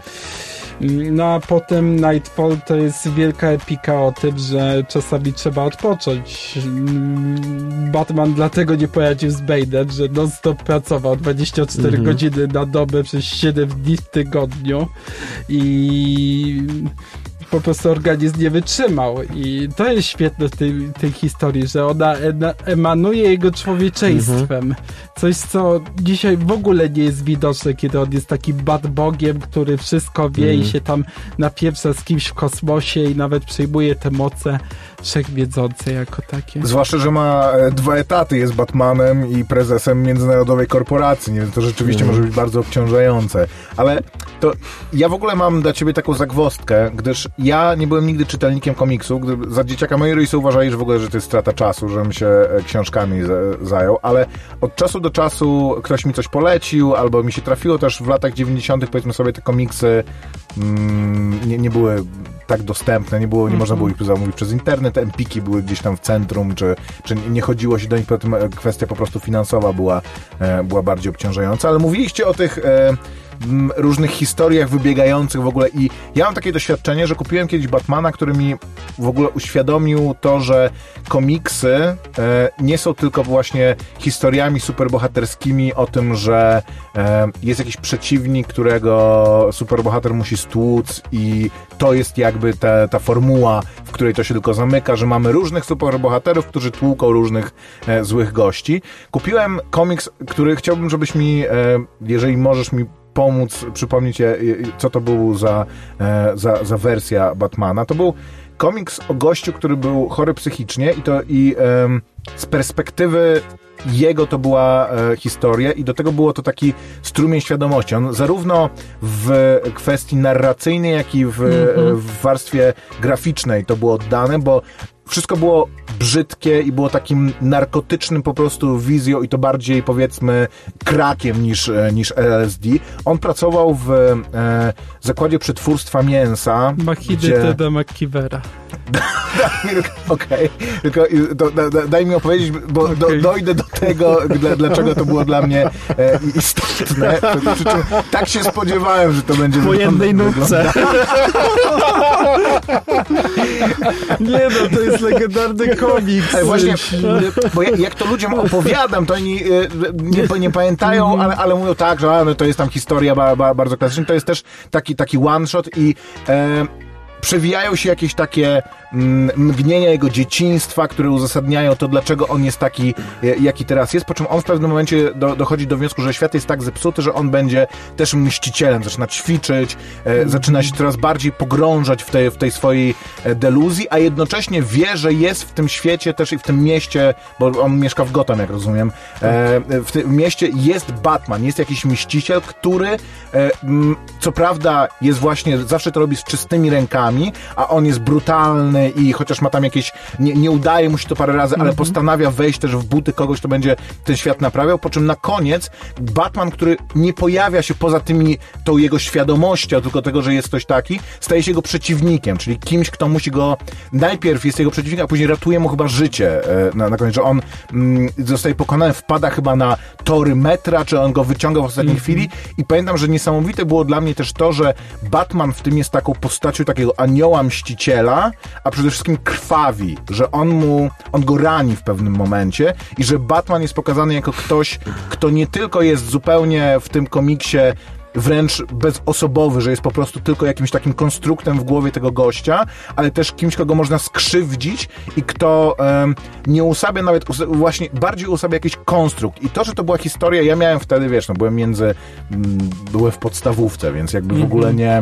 No a potem Nightfall to jest wielka epika o tym, że czasami trzeba odpocząć. Batman dlatego nie pojawił z Bane'em, że non-stop pracował dwadzieścia cztery Mhm. godziny na dobę przez siedem dni w tygodniu i po prostu organizm nie wytrzymał i to jest świetne w tej, tej historii, że ona emanuje jego człowieczeństwem. Mhm. Coś, co dzisiaj w ogóle nie jest widoczne, kiedy on jest takim Bad Bogiem, który wszystko wie mhm. i się tam napieprza z kimś w kosmosie i nawet przejmuje te moce wszechwiedzące jako takie. Zwłaszcza, że ma dwa etaty, jest Batmanem i prezesem międzynarodowej korporacji, nie? To rzeczywiście mhm. może być bardzo obciążające. Ale to ja w ogóle mam dla ciebie taką zagwozdkę, gdyż ja nie byłem nigdy czytelnikiem komiksu. Gdy za dzieciaka moi rodzice uważali, że w ogóle, że to jest strata czasu, żebym się książkami z- zajął, ale od czasu do czasu ktoś mi coś polecił, albo mi się trafiło też w latach dziewięćdziesiątych, powiedzmy sobie, te komiksy mm, nie, nie były tak dostępne, nie było, nie mm-hmm. można było ich zamówić przez internet, Empiki były gdzieś tam w centrum, czy, czy nie chodziło się do nich, potem kwestia po prostu finansowa była, e, była bardziej obciążająca, ale mówiliście o tych e, m, różnych historiach wybiegających w ogóle i ja mam takie doświadczenie, że kupiłem kiedyś Batmana, który mi w ogóle uświadomił to, że komiksy e, nie są tylko właśnie historiami superbohaterskimi o tym, że e, jest jakiś przeciwnik, którego superbohater musi stłuc i to jest jakby ta, ta formuła, w której to się tylko zamyka, że mamy różnych superbohaterów, którzy tłuką różnych e, złych gości. Kupiłem komiks, który chciałbym, żebyś mi, e, jeżeli możesz mi pomóc, przypomnieć, e, co to był za, e, za, za wersja Batmana. To był komiks o gościu, który był chory psychicznie i to i e, z perspektywy jego to była e, historia i do tego było to taki strumień świadomości. On zarówno w kwestii narracyjnej, jak i w, mm-hmm. w warstwie graficznej to było oddane, bo wszystko było brzydkie i było takim narkotycznym po prostu wizją i to bardziej powiedzmy krakiem niż, niż L S D. On pracował w e, zakładzie przetwórstwa mięsa. Machidy gdzie... Teda McKeevera. Okej, okay. Tylko do, do, do, daj mi opowiedzieć, bo okay. do, dojdę do tego, dla, dlaczego to było dla mnie e, istotne. Przy czym tak się spodziewałem, że to będzie... Po jednej nutce. Nie no, to jest legendarny komiks. Ale właśnie, bo jak, jak to ludziom opowiadam, to oni nie, nie pamiętają, ale, ale mówią tak, że a, no to jest tam historia ba, ba, bardzo klasyczna. To jest też taki, taki one-shot i e, przewijają się jakieś takie mm, mgnienia jego dzieciństwa, które uzasadniają to, dlaczego on jest taki, jaki teraz jest, po czym on w pewnym momencie do, dochodzi do wniosku, że świat jest tak zepsuty, że on będzie też mścicielem, zaczyna ćwiczyć, e, zaczyna się coraz bardziej pogrążać w tej, w tej swojej deluzji, a jednocześnie wie, że jest w tym świecie też i w tym mieście, bo on mieszka w Gotham, jak rozumiem, e, w tym mieście jest Batman, jest jakiś mściciel, który e, m, co prawda jest właśnie, zawsze to robi z czystymi rękami, a on jest brutalny i chociaż ma tam jakieś, nie, nie udaje mu się to parę razy, ale mm-hmm. postanawia wejść też w buty kogoś, kto będzie ten świat naprawiał, po czym na koniec Batman, który nie pojawia się poza tymi, tą jego świadomością, tylko tego, że jest ktoś taki, staje się jego przeciwnikiem, czyli kimś, kto musi go, najpierw jest jego przeciwnikiem, a później ratuje mu chyba życie na, na koniec, że on mm, zostaje pokonany, wpada chyba na tory metra, czy on go wyciąga w ostatniej mm-hmm. chwili i pamiętam, że niesamowite było dla mnie też to, że Batman w tym jest taką postacią takiego anioła mściciela, a przede wszystkim krwawi, że on mu, on go rani w pewnym momencie i że Batman jest pokazany jako ktoś, kto nie tylko jest zupełnie w tym komiksie wręcz bezosobowy, że jest po prostu tylko jakimś takim konstruktem w głowie tego gościa, ale też kimś, kogo można skrzywdzić i kto um, nie usabia nawet, us- właśnie bardziej usabia jakiś konstrukt. I to, że to była historia, ja miałem wtedy, wiesz, no byłem między, mm, byłem w podstawówce, więc jakby w ogóle nie...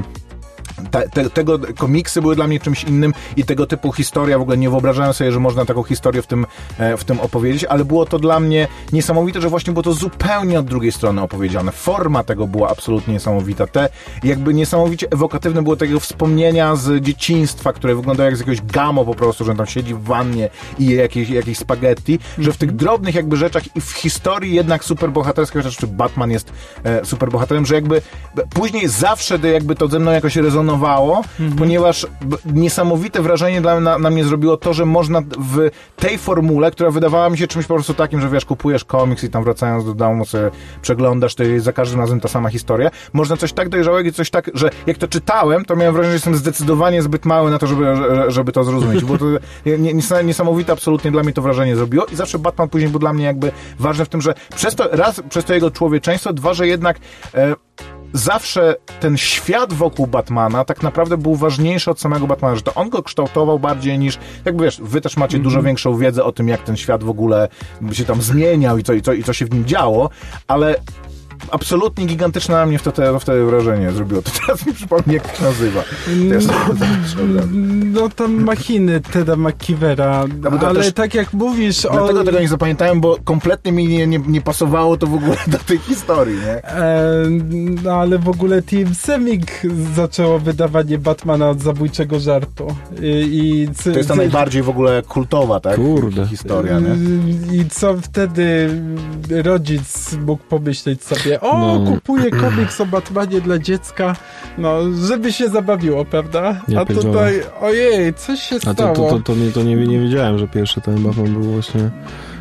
Te, te, tego komiksy były dla mnie czymś innym i tego typu historia, w ogóle nie wyobrażałem sobie, że można taką historię w tym, w tym opowiedzieć, ale było to dla mnie niesamowite, że właśnie było to zupełnie od drugiej strony opowiedziane. Forma tego była absolutnie niesamowita. Te jakby niesamowicie ewokatywne były tego wspomnienia z dzieciństwa, które wyglądają jak z jakiegoś gamo po prostu, że on tam siedzi w wannie i je jakieś, jakieś spaghetti, mm-hmm. że w tych drobnych jakby rzeczach i w historii jednak superbohaterskiej, chociaż czy Batman jest e, superbohaterem, że jakby później zawsze jakby to ze mną jakoś rezonowało, Mm-hmm. ponieważ niesamowite wrażenie dla, na, na mnie zrobiło to, że można w tej formule, która wydawała mi się czymś po prostu takim, że wiesz, kupujesz komiks i tam wracając do domu sobie przeglądasz, to jest za każdym razem ta sama historia. Można coś tak dojrzałego i coś tak, że jak to czytałem, to miałem wrażenie, że jestem zdecydowanie zbyt mały na to, żeby, żeby to zrozumieć. Było to niesamowite absolutnie dla mnie to wrażenie zrobiło i zawsze Batman później był dla mnie jakby ważny w tym, że przez to, raz, przez to jego człowieczeństwo, dwa, że jednak e, zawsze ten świat wokół Batmana tak naprawdę był ważniejszy od samego Batmana, że to on go kształtował bardziej niż, jakby wiesz, wy też macie mm-hmm. dużo większą wiedzę o tym, jak ten świat w ogóle się tam zmieniał i co, i co, i co się w nim działo, ale absolutnie gigantyczne na mnie wtedy, wtedy wrażenie zrobiło. To teraz mi przypomni, jak to się nazywa. To no tam machiny Teda McKeevera, no, ale też, tak jak mówisz... Dlatego o... tego nie zapamiętałem, bo kompletnie mi nie, nie, nie pasowało to w ogóle do tej historii, nie? E, no ale w ogóle Team Semik zaczęło wydawanie Batmana od zabójczego żartu. I, i co, to jest ta co, najbardziej w ogóle kultowa, tak? Kurde. Historia, nie? I co wtedy rodzic mógł pomyśleć sobie, o, no. kupuję komiks o Batmanie dla dziecka, no, żeby się zabawiło, prawda? Ja A tutaj, ojej, coś się A stało. to, to, to, to, nie, to nie, nie wiedziałem, że pierwszy ten Batman był właśnie... E,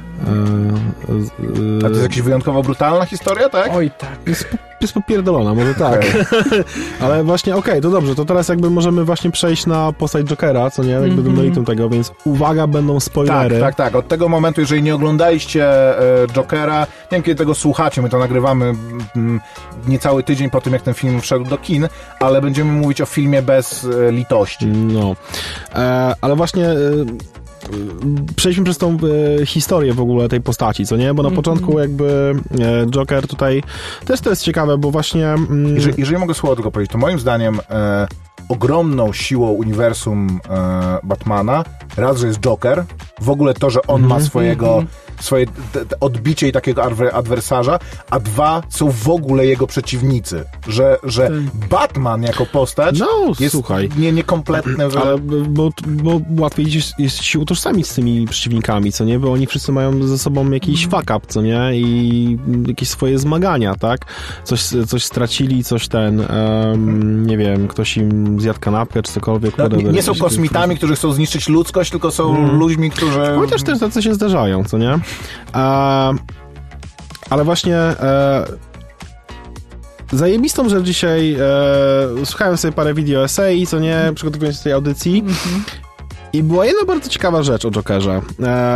e, A to jest jakaś wyjątkowo brutalna historia, tak? Oj, tak. Jest, jest popierdolona, może tak. Okay. Ale właśnie, okej, okay, to dobrze, to teraz jakby możemy właśnie przejść na postać Jokera, co nie, jakby mm-hmm. do meritum tego, więc uwaga, będą spoilery. Tak, tak, tak. Od tego momentu, jeżeli nie oglądaliście e, Jokera, nie wiem, kiedy tego słuchacie, my to nagrywamy m, niecały tydzień po tym, jak ten film wszedł do kin, ale będziemy mówić o filmie bez e, litości. No. E, ale właśnie... E, przejdźmy przez tą e, historię w ogóle tej postaci, co nie? Bo na mm-hmm. początku jakby e, Joker tutaj też to jest ciekawe, bo właśnie... Mm, jeżeli, jeżeli mogę słowo tylko powiedzieć, to moim zdaniem e, ogromną siłą uniwersum e, Batmana, raz, że jest Joker, w ogóle to, że on mm-hmm. ma swojego mm-hmm. swoje te, te odbicie i takiego adwersarza, a dwa są w ogóle jego przeciwnicy. Że, że Batman jako postać no, jest słuchaj. nie, niekompletny. Że... Ale bo, bo łatwiej jest, jest się utożsamić z tymi przeciwnikami, co nie? Bo oni wszyscy mają ze sobą jakiś fuck up, co nie? I jakieś swoje zmagania, tak? Coś, coś stracili, coś ten um, nie wiem, ktoś im zjadł kanapkę, czy cokolwiek. No, nie, nie są kosmitami, którzy chcą zniszczyć ludzkość, tylko są hmm. ludźmi, którzy... Chociaż też tacy się zdarzają, co nie? E, ale właśnie e, zajebistą rzecz dzisiaj e, słuchałem sobie parę video esej, co nie, przygotowując się do tej audycji mm-hmm. i była jedna bardzo ciekawa rzecz o Jokerze. E,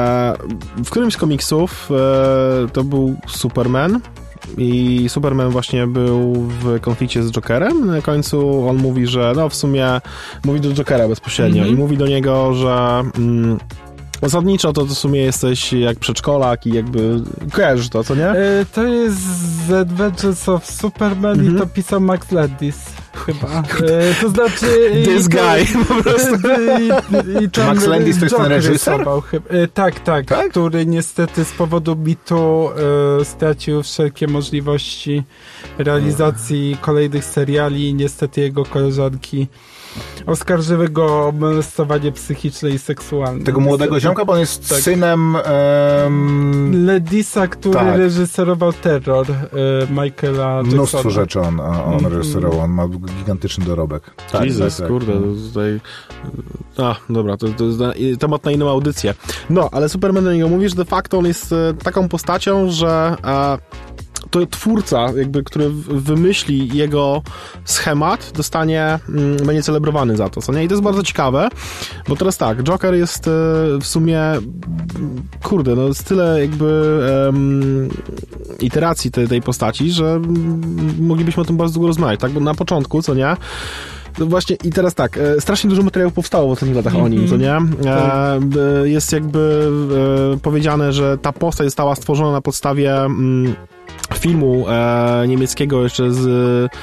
w którymś z komiksów e, to był Superman i Superman właśnie był w konflikcie z Jokerem. Na końcu on mówi, że no w sumie mówi do Jokera bezpośrednio mm-hmm. i mówi do niego, że mm, zasadniczo to w sumie jesteś jak przedszkolak i jakby kojarzysz to, co nie? E, to jest z Adventures of Superman mm-hmm. i to pisał Max Landis chyba. E, to znaczy... This to, guy po prostu. I, i Czy Max Landis to jest ten reżyser? E, tak, tak, tak, który niestety z powodu mitu e, stracił wszelkie możliwości realizacji kolejnych seriali i niestety jego koleżanki oskarżyły go o molestowanie psychiczne i seksualne. Tego młodego ziomka, bo on jest tak. synem um... Ledisa, który tak. reżyserował Terror e, Michaela Jacksona. Mnóstwo rzeczy on, on mm. reżyserował, on ma gigantyczny dorobek. Tak, Jesus, tak, tak. kurde, tutaj... A, dobra, to, to jest temat na inną audycję. No, ale Superman do niego mówi, że de facto on jest e, taką postacią, że e, to twórca, jakby, który wymyśli jego schemat, dostanie, mm, będzie celebrowany za to, co nie? I to jest bardzo ciekawe, bo teraz tak, Joker jest e, w sumie kurde, no jest tyle jakby um, iteracji tej, tej postaci, że m, moglibyśmy o tym bardzo długo rozmawiać, tak? Bo na początku, co nie? No właśnie i teraz tak, e, strasznie dużo materiałów powstało w ostatnich latach mm-hmm. o nim, co nie? E, jest jakby e, powiedziane, że ta postać została stworzona na podstawie mm, filmu e, niemieckiego jeszcze z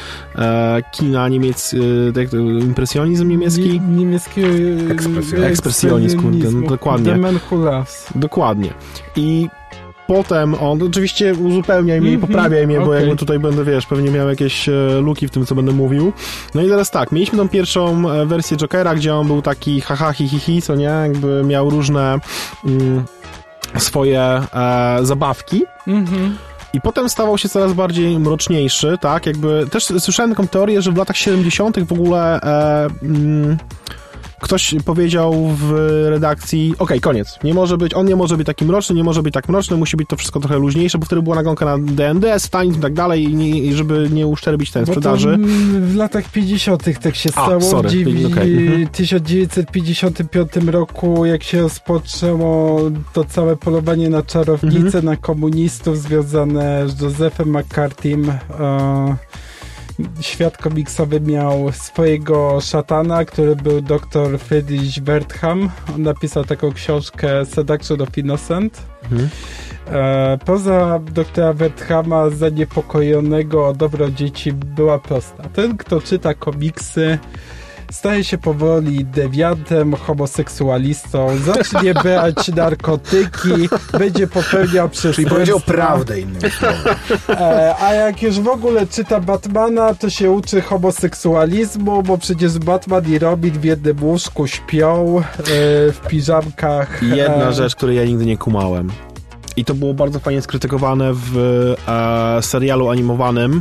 e, kina niemiec, e, jak to, impresjonizm niemiecki? Nie, niemieckiego ekspresjonizm, ekspresjonizm kurde, no, dokładnie. The Man Who Laughs. Dokładnie. I potem on, oczywiście uzupełniaj mnie i poprawiaj mnie, okay. bo jakby tutaj będę, wiesz, pewnie miał jakieś e, luki w tym, co będę mówił. No i teraz tak, mieliśmy tą pierwszą e, wersję Jokera, gdzie on był taki haha, hi, hi, hi, co nie? Jakby miał różne mm, swoje e, zabawki. Mhm. I potem stawał się coraz bardziej mroczniejszy, tak? Jakby też słyszałem taką teorię, że w latach siedemdziesiątych w ogóle e, mm, ktoś powiedział w redakcji, okej, okay, koniec, nie może być, on nie może być taki mroczny, nie może być tak mroczny, musi być to wszystko trochę luźniejsze, bo wtedy była nagonka na D N D, satanizm i tak dalej, i, nie, i żeby nie uszczerbić ten sprzedaży. W latach pięćdziesiątych tak się stało. A, sorry, w okay. tysiąc dziewięćset pięćdziesiątym piątym roku, jak się rozpoczęło to całe polowanie na czarownicę, mm-hmm. na komunistów związane z Josephem McCarthy'm, e, świat komiksowy miał swojego szatana, który był dr Friedrich Wertham. On napisał taką książkę Seduction of Innocent. Mhm. E, poza doktora Werthama zaniepokojonego o dobro dzieci była prosta. Ten, kto czyta komiksy, staje się powoli dewiantem, homoseksualistą, zacznie brać narkotyki, będzie popełniał przestępstwa. Czyli powiedział prawdę innymi słowy. E, a jak już w ogóle czyta Batmana, to się uczy homoseksualizmu, bo przecież Batman i Robin w jednym łóżku śpią, e, w piżamkach. Jedna e... rzecz, której ja nigdy nie kumałem. I to było bardzo fajnie skrytykowane w e, serialu animowanym.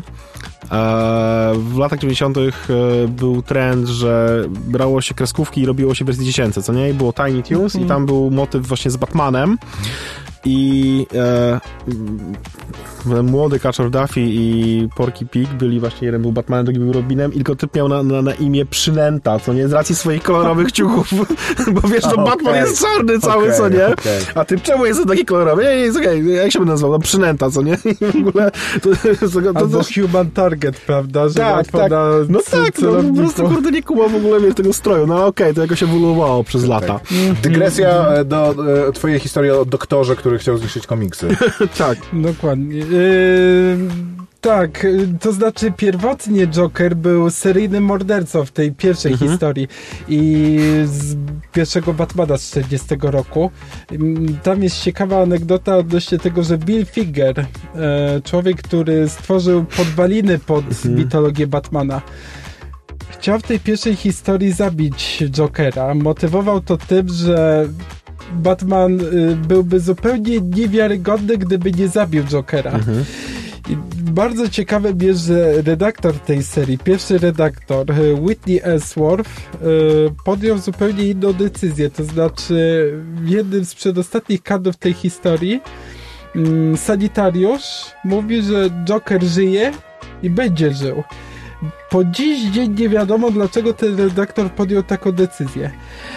W latach dziewięćdziesiątych był trend, że brało się kreskówki i robiło się wersje dziecięce, co nie? I było Tiny Toons mm. i tam był motyw właśnie z Batmanem i e, młody Kaczor Duffy i Porky Pig byli właśnie, jeden był Batmanem, drugi był Robinem i tylko typ miał na, na, na imię Przynęta, co nie? Z racji swoich kolorowych ciuchów, bo wiesz, to okay. Batman jest czarny cały, okay, co nie? Okay. A ty czemu jest taki kolorowy? Nie, nie, jest okej, okay. Jak się by nazwał? No Przynęta, co nie? I w ogóle to, to, to, to, Albo Human Target, prawda? Że tak, tak. Na no c- tak, no po prostu kurde nie kumam w ogóle wiesz, tego stroju, no okej, okay, to jakoś ewoluowało przez okay. lata. Dygresja do, do twojej historii o doktorze, który chciał zniszczyć komiksy. Tak, dokładnie. Yy, tak, to znaczy pierwotnie Joker był seryjnym mordercą w tej pierwszej mhm. historii i z pierwszego Batmana z czterdziestego roku. Tam jest ciekawa anegdota odnośnie tego, że Bill Finger, e, człowiek, który stworzył podwaliny pod mhm. mitologię Batmana, chciał w tej pierwszej historii zabić Jokera. Motywował to tym, że Batman y, byłby zupełnie niewiarygodny, gdyby nie zabił Jokera. Mhm. I bardzo ciekawe jest, że redaktor tej serii, pierwszy redaktor, Whitney Ellsworth, y, podjął zupełnie inną decyzję. To znaczy, w jednym z przedostatnich kadrów tej historii y, sanitariusz mówi, że Joker żyje i będzie żył. Po dziś dzień nie wiadomo, dlaczego ten redaktor podjął taką decyzję.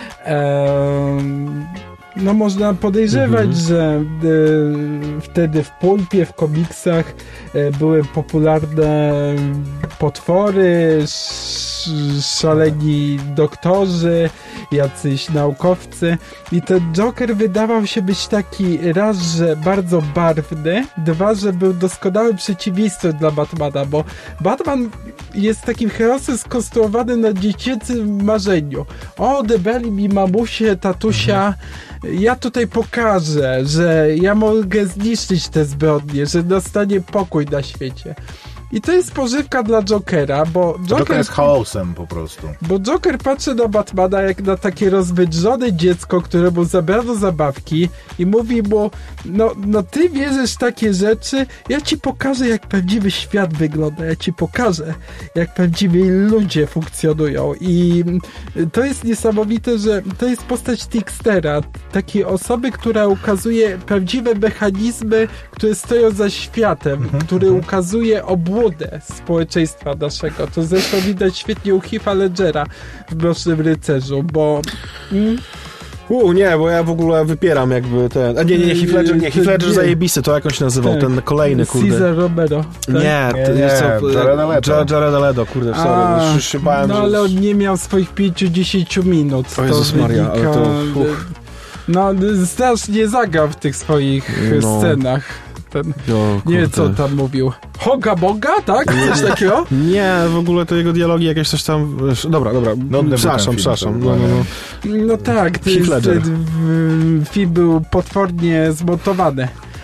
Eee, no można podejrzewać, mhm. że y, wtedy w pulpie, w komiksach y, były popularne potwory, sz, szaleni doktorzy, jacyś naukowcy i ten Joker wydawał się być taki raz, że bardzo barwny, dwa, że był doskonałym przeciwieństwem dla Batmana, bo Batman jest takim herosem skonstruowany na dziecięcym marzeniu. O, odebrali mi mamusię, tatusia, ja tutaj pokażę, że ja mogę zniszczyć te zbrodnie, że nastanie pokój na świecie. I to jest pożywka dla Jokera, bo Joker, Joker jest chaosem po prostu. Bo Joker patrzy na Batmana jak na takie rozwydrzone dziecko, któremu zabrano zabawki i mówi mu, no, no ty wierzysz w takie rzeczy, ja ci pokażę, jak prawdziwy świat wygląda, ja ci pokażę, jak prawdziwi ludzie funkcjonują. I to jest niesamowite, że to jest postać Trickstera, takiej osoby, która ukazuje prawdziwe mechanizmy, które stoją za światem, mhm, który mhm. ukazuje obłudę społeczeństwa naszego. To zresztą widać świetnie u Heatha Ledgera w Mrocznym Rycerzu, bo... Mm, U, nie, bo ja w ogóle wypieram jakby ten... A nie, nie, nie, Heath Ledger, nie, Heath Ledger zajebisty, to jak on się nazywał, tak. ten kolejny, kurde. Cesar Romero. Tak? Nie, to nie, jest nie, co... Jared Leto, kurde, sorry, A, już się bałem, no że... ale on nie miał swoich pięć do dziesięciu minut. O Jezus Maria, ale to... Uff. No, strasznie zagrał w tych swoich no. scenach. Ten, jo, nie wiem, co on tam mówił. Hoga boga, tak? Coś takiego? Nie, w ogóle to jego dialogi jakieś coś tam... Dobra, dobra, no, przepraszam, przepraszam. No, no, no. no tak, to jest, film był potwornie zmontowany.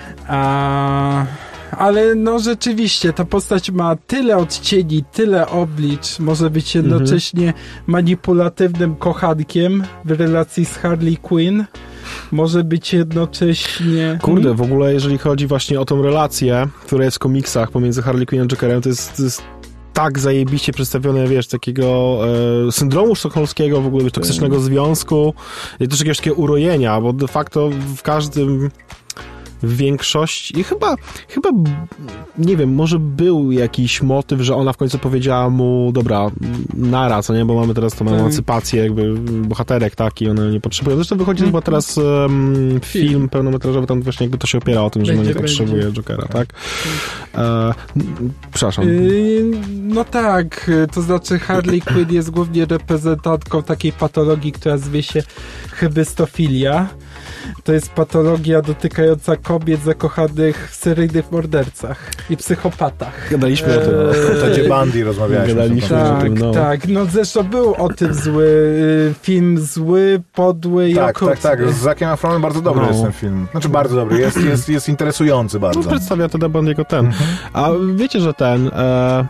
A... Ale no rzeczywiście, ta postać ma tyle odcieni, tyle oblicz, może być jednocześnie mhm. manipulatywnym kochankiem w relacji z Harley Quinn, może być jednocześnie... Kurde, w ogóle jeżeli chodzi właśnie o tą relację, która jest w komiksach pomiędzy Harley Quinn a Jokerem, to jest, to jest tak zajebiście przedstawione, wiesz, takiego e, syndromu sztokholmskiego, w ogóle wiesz, toksycznego związku, i też jakiegoś takiego urojenia, bo de facto w każdym w większości, i chyba, chyba, nie wiem, może był jakiś motyw, że ona w końcu powiedziała mu, dobra, nara, co nie, bo mamy teraz tą emancypację jakby bohaterek, tak, i one nie potrzebują. Zresztą wychodzi mm. chyba teraz um, film, film pełnometrażowy, tam właśnie jakby to się opiera o tym, że będzie, ona nie potrzebuje będzie. Jokera, tak? E, przepraszam. Yy, no tak, to znaczy Harley Quinn jest głównie reprezentantką takiej patologii, która zwie się hybystofilia. To jest patologia dotykająca kobiet zakochanych w seryjnych mordercach i psychopatach. Gadaliśmy eee, o tym. O Tedzie Bundy rozmawialiśmy. Gadaliśmy tak, o tym, no. tak. No zresztą był o tym zły film, zły, podły i tak, okrutny. tak, tak. Z Zackiem Efronem bardzo dobry no. jest ten film. Znaczy bardzo dobry. Jest, jest, jest interesujący bardzo. No, przedstawia Teda Bundy'ego ten. Mhm. A wiecie, że ten e,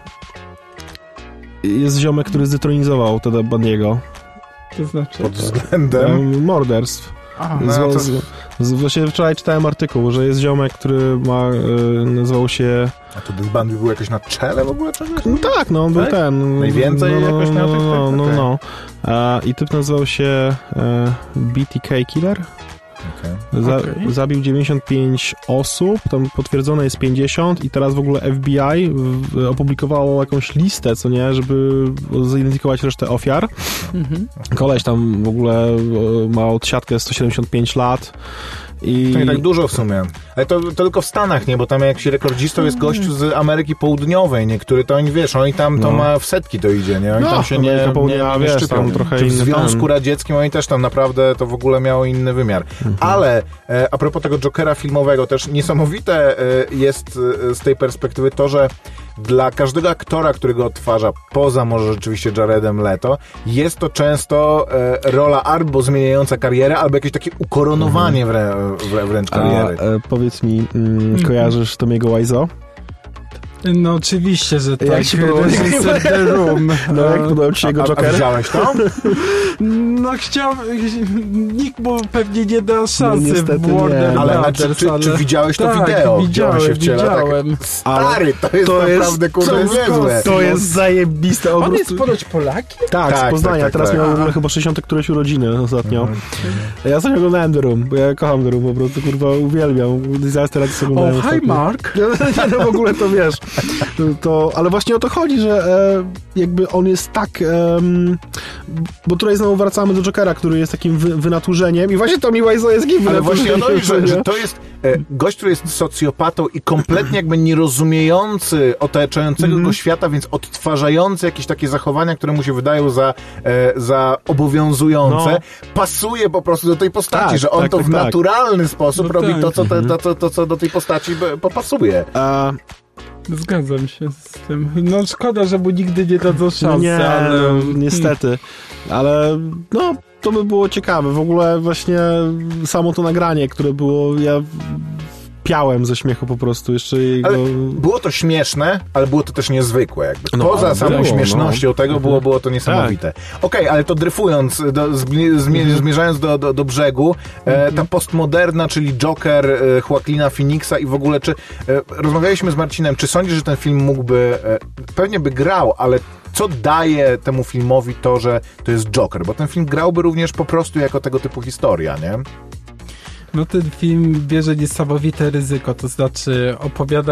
jest ziomek, który zdetronizował Teda Bundy'ego. To znaczy? Pod względem? Morderstw. Aha, z, no, to... z, z, właśnie wczoraj czytałem artykuł, że jest ziomek, który ma, y, nazywał się... A to Ted Bundy był jakoś na czele w ogóle czegoś? No tak, no on tak? był ten... Najwięcej no, jakoś na tych? No, no, okay. no. A, i typ nazywał się e, B T K Killer. Okay. Za, okay. Zabił dziewięćdziesiąt pięć osób, tam potwierdzone jest pięćdziesiąt i teraz w ogóle F B I w, opublikowało jakąś listę, co nie, żeby zidentyfikować resztę ofiar. Mhm. Koleś tam w ogóle ma odsiadkę sto siedemdziesiąt pięć lat. I... To nie tak dużo w sumie. Ale to, to tylko w Stanach, nie? Bo tam jakiś rekordzistą jest gościu z Ameryki Południowej, niektóry to oni, wiesz, oni tam to no. ma w setki to idzie, nie? Oni no, tam się nie, nie, nie wiesz, szczypią. tam trochę Czy w Związku ten. Radzieckim oni też tam naprawdę to w ogóle miało inny wymiar. Mhm. Ale e, a propos tego Jokera filmowego też niesamowite e, jest e, z tej perspektywy to, że dla każdego aktora, który go odtwarza, poza może rzeczywiście Jaredem Leto, jest to często e, rola albo zmieniająca karierę, albo jakieś takie ukoronowanie mhm. wrę, wrę, wręcz kariery. A, e, powiedz mi, mm, kojarzysz Tomiego Wiseau? No oczywiście, że tak. Jak się podobał The Room. No jak podobał ci się jego Joker? A, a widziałeś to? No chciałem... Nikt mu pewnie nie da szansy no, w Warner ale, Brothers, czy, ale... czy, czy widziałeś to tak, wideo? widziałem, się wciela, widziałem. Tak, stary, to jest to naprawdę kurde niezłe. To jest zajebiste. On, On jest ponoć Polakiem? Tak, tak, z Poznania. Tak, tak, Teraz tak. miał w ogóle chyba sześćdziesiąte któreś urodziny ostatnio. Mhm. Ja sobie oglądałem The Room, bo ja kocham The Room, po prostu kurwa uwielbiam. Disaster Artist oglądałem. O, hi ostatnio. Mark! No w ogóle to wiesz. To, ale właśnie o to chodzi, że e, jakby on jest tak... E, bo tutaj znowu wracamy do Jokera, który jest takim wy, wynaturzeniem i właśnie Tommy Wiseau jest takim ale właśnie wynaturzeniem. Ale właśnie, że, że to jest e, gość, który jest socjopatą i kompletnie jakby nierozumiejący otaczającego mm-hmm. go świata, więc odtwarzający jakieś takie zachowania, które mu się wydają za, e, za obowiązujące, no. pasuje po prostu do tej postaci, tak, że on tak, to tak, w tak. naturalny sposób no robi tak. to, co te, to, to, to, co do tej postaci popasuje. A... Zgadzam się z tym. No szkoda, że mu nigdy nie dadzą szansy, nie, ale... niestety. Ale no, to by było ciekawe. W ogóle właśnie samo to nagranie, które było... Ja piałem ze śmiechu po prostu. Jeszcze jego... Ale było to śmieszne, ale było to też niezwykłe. Jakby. No, Poza samą było, śmiesznością no. tego było, było to niesamowite. Tak. Okej, okay, ale to dryfując, do, zmi, zmi, mm. zmierzając do, do, do brzegu, mm. e, ta postmoderna, czyli Joker e, Joaquina Phoenixa i w ogóle, czy e, rozmawialiśmy z Marcinem, czy sądzisz, że ten film mógłby, e, pewnie by grał, ale co daje temu filmowi to, że to jest Joker? Bo ten film grałby również po prostu jako tego typu historia, nie? No ten film bierze niesamowite ryzyko, to znaczy opowiada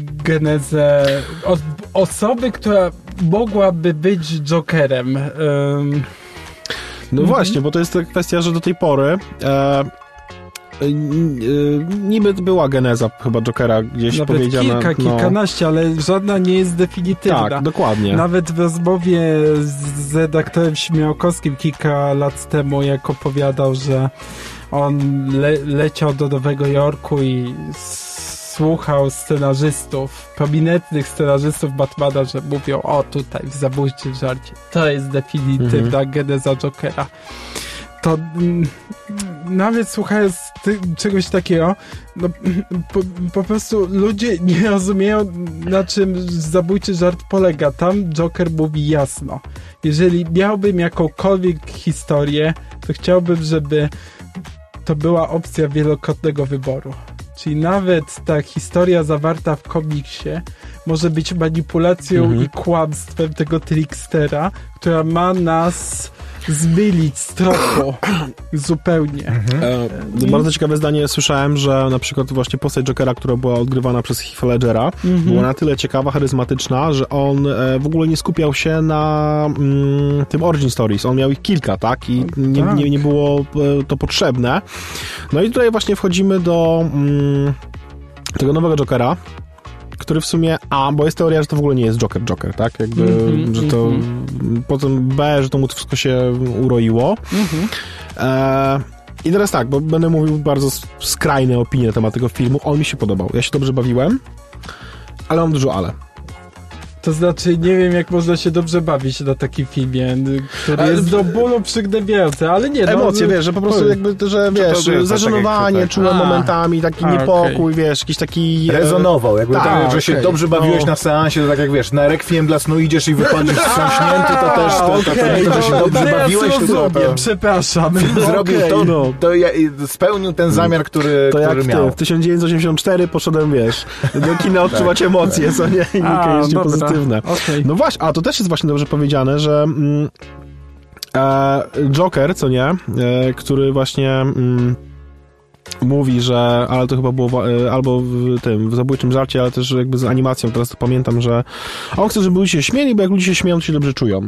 genezę od osoby, która mogłaby być Jokerem. Um. No mm-hmm. właśnie, bo to jest ta kwestia, że do tej pory e, e, niby była geneza chyba Jokera gdzieś Nawet powiedziana. kilka, no. kilkanaście, ale żadna nie jest definitywna. Tak, dokładnie. Nawet w rozmowie z redaktorem Śmiałkowskim kilka lat temu, jak opowiadał, że on le- leciał do Nowego Jorku i s- słuchał scenarzystów, prominentnych scenarzystów Batmana, że mówią, o tutaj w Zabójczym Żarcie, to jest definitywna mhm. geneza Jokera. To mm, nawet słuchając ty- czegoś takiego, no, po, po prostu ludzie nie rozumieją, na czym Zabójczy Żart polega. Tam Joker mówi jasno. Jeżeli miałbym jakąkolwiek historię, to chciałbym, żeby to była opcja wielokrotnego wyboru. Czyli nawet ta historia zawarta w komiksie może być manipulacją mhm. i kłamstwem tego trickstera, która ma nas zmylić z tropu zupełnie. Mhm. E, bardzo ciekawe zdanie słyszałem, że na przykład właśnie postać Jokera, która była odgrywana przez Heath'a Ledgera, mhm. była na tyle ciekawa, charyzmatyczna, że on e, w ogóle nie skupiał się na mm, tym origin stories. On miał ich kilka, tak? I nie, tak. nie, nie było e, to potrzebne. No i tutaj właśnie wchodzimy do mm, tego nowego Jokera, który w sumie, a, bo jest teoria, że to w ogóle nie jest Joker Joker, tak? Jakby, mm-hmm, że to mm-hmm. potem B, że to mu to wszystko się uroiło. Mm-hmm. E, I teraz tak, bo będę mówił bardzo skrajne opinie na temat tego filmu. On mi się podobał. Ja się dobrze bawiłem, ale mam dużo ale. To znaczy, nie wiem, jak można się dobrze bawić na takim filmie, który ale, jest do bólu przygnębiający, ale nie. Emocje, no, wiesz, że po prostu jakby, że wiesz, to, zażenowanie, tak czułem a, momentami, taki a, niepokój, okay. wiesz, jakiś taki... Rezonował, jakby tak, tak, że się okay. dobrze bawiłeś no. na seansie, to tak jak wiesz, na rekwiem dla snu idziesz i wychodzisz wstrząśnięty, to też to, to, okay, to, to, to, że się dobrze no, bawiłeś, ja to, to, to przepraszam. Zrobił okay, to, no. to ja, spełnił ten zamiar, który, to który jak miał. Ty, w tysiąc dziewięćset osiemdziesiątym czwartym poszedłem, wiesz, do kina odczuwać emocje, co nie? I niekoniecznie pozytywne. No właśnie, a to też jest właśnie dobrze powiedziane, że mm, e, Joker, co nie, e, który właśnie mm, mówi, że, ale to chyba było e, albo w tym, w Zabójczym żarcie, ale też jakby z animacją, teraz to pamiętam, że on chce, żeby ludzie się śmieli, bo jak ludzie się śmieją, to się dobrze czują.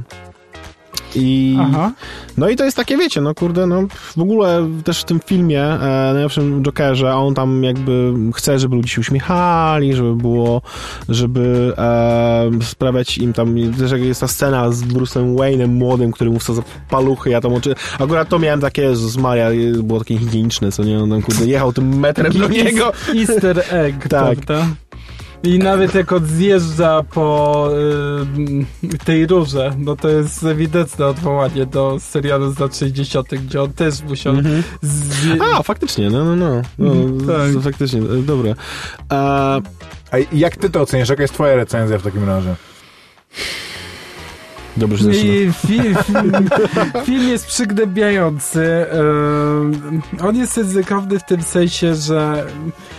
I Aha. no i to jest takie, wiecie, no kurde, no w ogóle też w tym filmie, e, najnowszym Jokerze, on tam jakby chce, żeby ludzie się uśmiechali, żeby było, żeby e, sprawiać im tam, też jak jest ta scena z Bruce'em Wayne'em młodym, który mu wsadza paluchy, ja tam oczy, akurat to miałem takie, Jezus Maria, było takie higieniczne, co nie, on tam kurde jechał tym metrem do niego. Easter egg, tak. prawda? I nawet jak on zjeżdża po y, tej rurze, no to jest ewidentne odwołanie do serialu z lat sześćdziesiątych, gdzie on też musiał... Mm-hmm. Zje... A, faktycznie, no, no, no. no tak. Faktycznie, dobra. A... A jak ty to oceniasz? Jaka jest twoja recenzja w takim razie? Dobrze, że film, film, film jest przygnębiający. On jest ryzykowny w tym sensie, że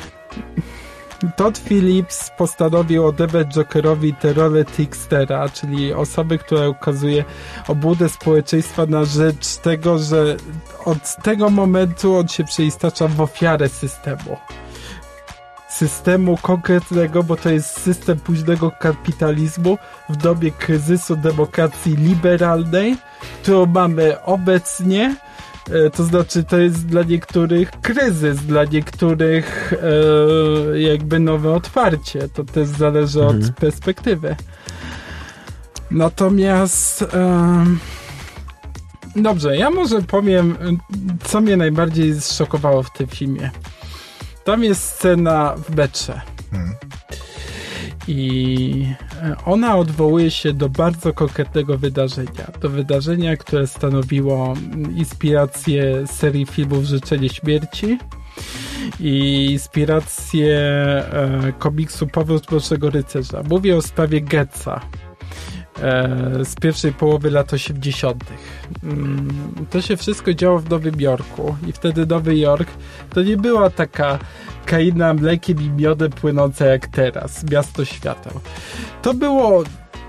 Todd Phillips postanowił odebrać Jokerowi tę rolę trickstera, czyli osoby, która ukazuje obłudę społeczeństwa na rzecz tego, że od tego momentu on się przeistacza w ofiarę systemu. Systemu konkretnego, bo to jest system późnego kapitalizmu w dobie kryzysu demokracji liberalnej, którą mamy obecnie. To znaczy, to jest dla niektórych kryzys, dla niektórych e, jakby nowe otwarcie. To też zależy mhm. od perspektywy. Natomiast e, dobrze, ja może powiem, co mnie najbardziej zszokowało w tym filmie. Tam jest scena w metrze. Hmm. I ona odwołuje się do bardzo konkretnego wydarzenia. Do wydarzenia, które stanowiło inspirację serii filmów Życzenie Śmierci i inspirację e, komiksu Powrót Mrocznego Rycerza. Mówię o sprawie Getza e, z pierwszej połowy lat osiemdziesiątych. Mm, to się wszystko działo w Nowym Jorku i wtedy Nowy Jork to nie była taka kraina mlekiem i miodem płynąca jak teraz, miasto świateł. To było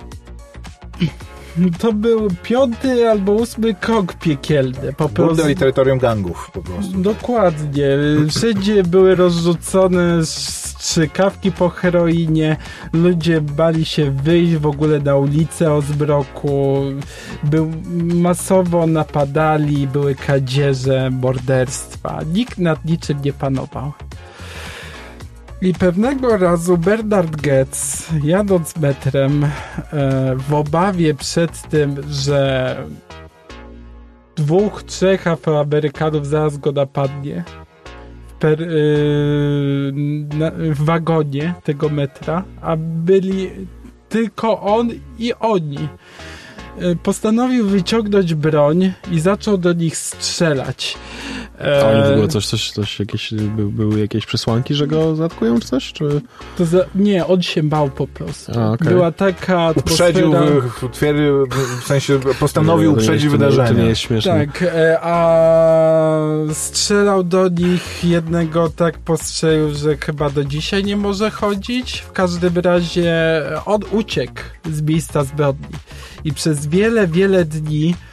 to był piąty albo ósmy krok piekielny. Po prostu. I terytorium gangów po prostu. Dokładnie. Wszędzie były rozrzucone strzykawki po heroinie. Ludzie bali się wyjść w ogóle na ulicę o zmroku. Był, masowo napadali, były kradzieże, morderstwa. Nikt nad niczym nie panował. I pewnego razu Bernard Goetz, jadąc metrem, e, w obawie przed tym, że dwóch, trzech Afroamerykanów zaraz go napadnie w, per, e, na, w wagonie tego metra, a byli tylko on i oni, e, postanowił wyciągnąć broń i zaczął do nich strzelać. A oni w ogóle coś, coś, coś jakieś, by, były jakieś przesłanki, że go zaatakują, czy coś? Czy... To za, nie, on się bał po prostu. A, okay. Była taka atmosfera... Uprzedził, twierdził, w sensie postanowił nie, uprzedzić wydarzenie. To nie jest śmieszne. Tak, a strzelał do nich, jednego tak postrzelił, że chyba do dzisiaj nie może chodzić. W każdym razie on uciekł z miejsca zbrodni. I przez wiele, wiele dni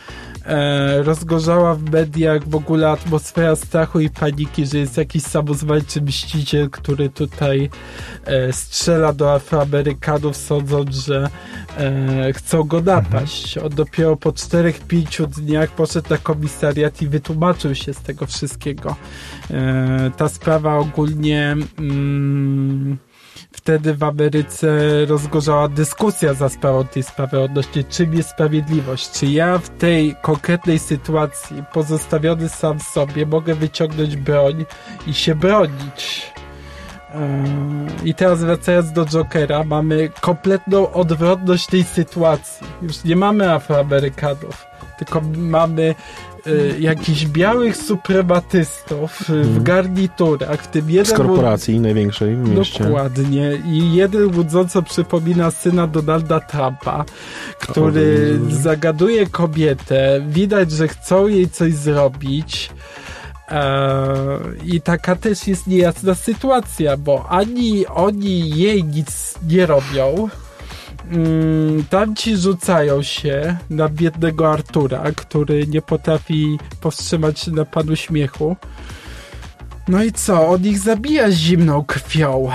e, rozgorzała w mediach w ogóle atmosfera strachu i paniki, że jest jakiś samozwańczy mściciel, który tutaj e, strzela do Afroamerykanów, sądząc, że e, chcą go napaść. On dopiero po czterech, pięciu dniach poszedł na komisariat i wytłumaczył się z tego wszystkiego. E, ta sprawa ogólnie mm, wtedy w Ameryce rozgorzała dyskusja za sprawą tej sprawy odnośnie czym jest sprawiedliwość. Czy ja w tej konkretnej sytuacji pozostawiony sam sobie mogę wyciągnąć broń i się bronić. I teraz wracając do Jokera, mamy kompletną odwrotność tej sytuacji. Już nie mamy Afroamerykanów, tylko mamy y, jakichś białych suprematystów y, w garniturach, w tym jeden... Z korporacji największej w mieście. Dokładnie. I jeden łudząco przypomina syna Donalda Trumpa, który o, zagaduje kobietę. Widać, że chcą jej coś zrobić. I taka też jest niejasna sytuacja, bo ani oni jej nic nie robią. Tamci rzucają się na biednego Artura, który nie potrafi powstrzymać napadu śmiechu. No i co? On ich zabija zimną krwią.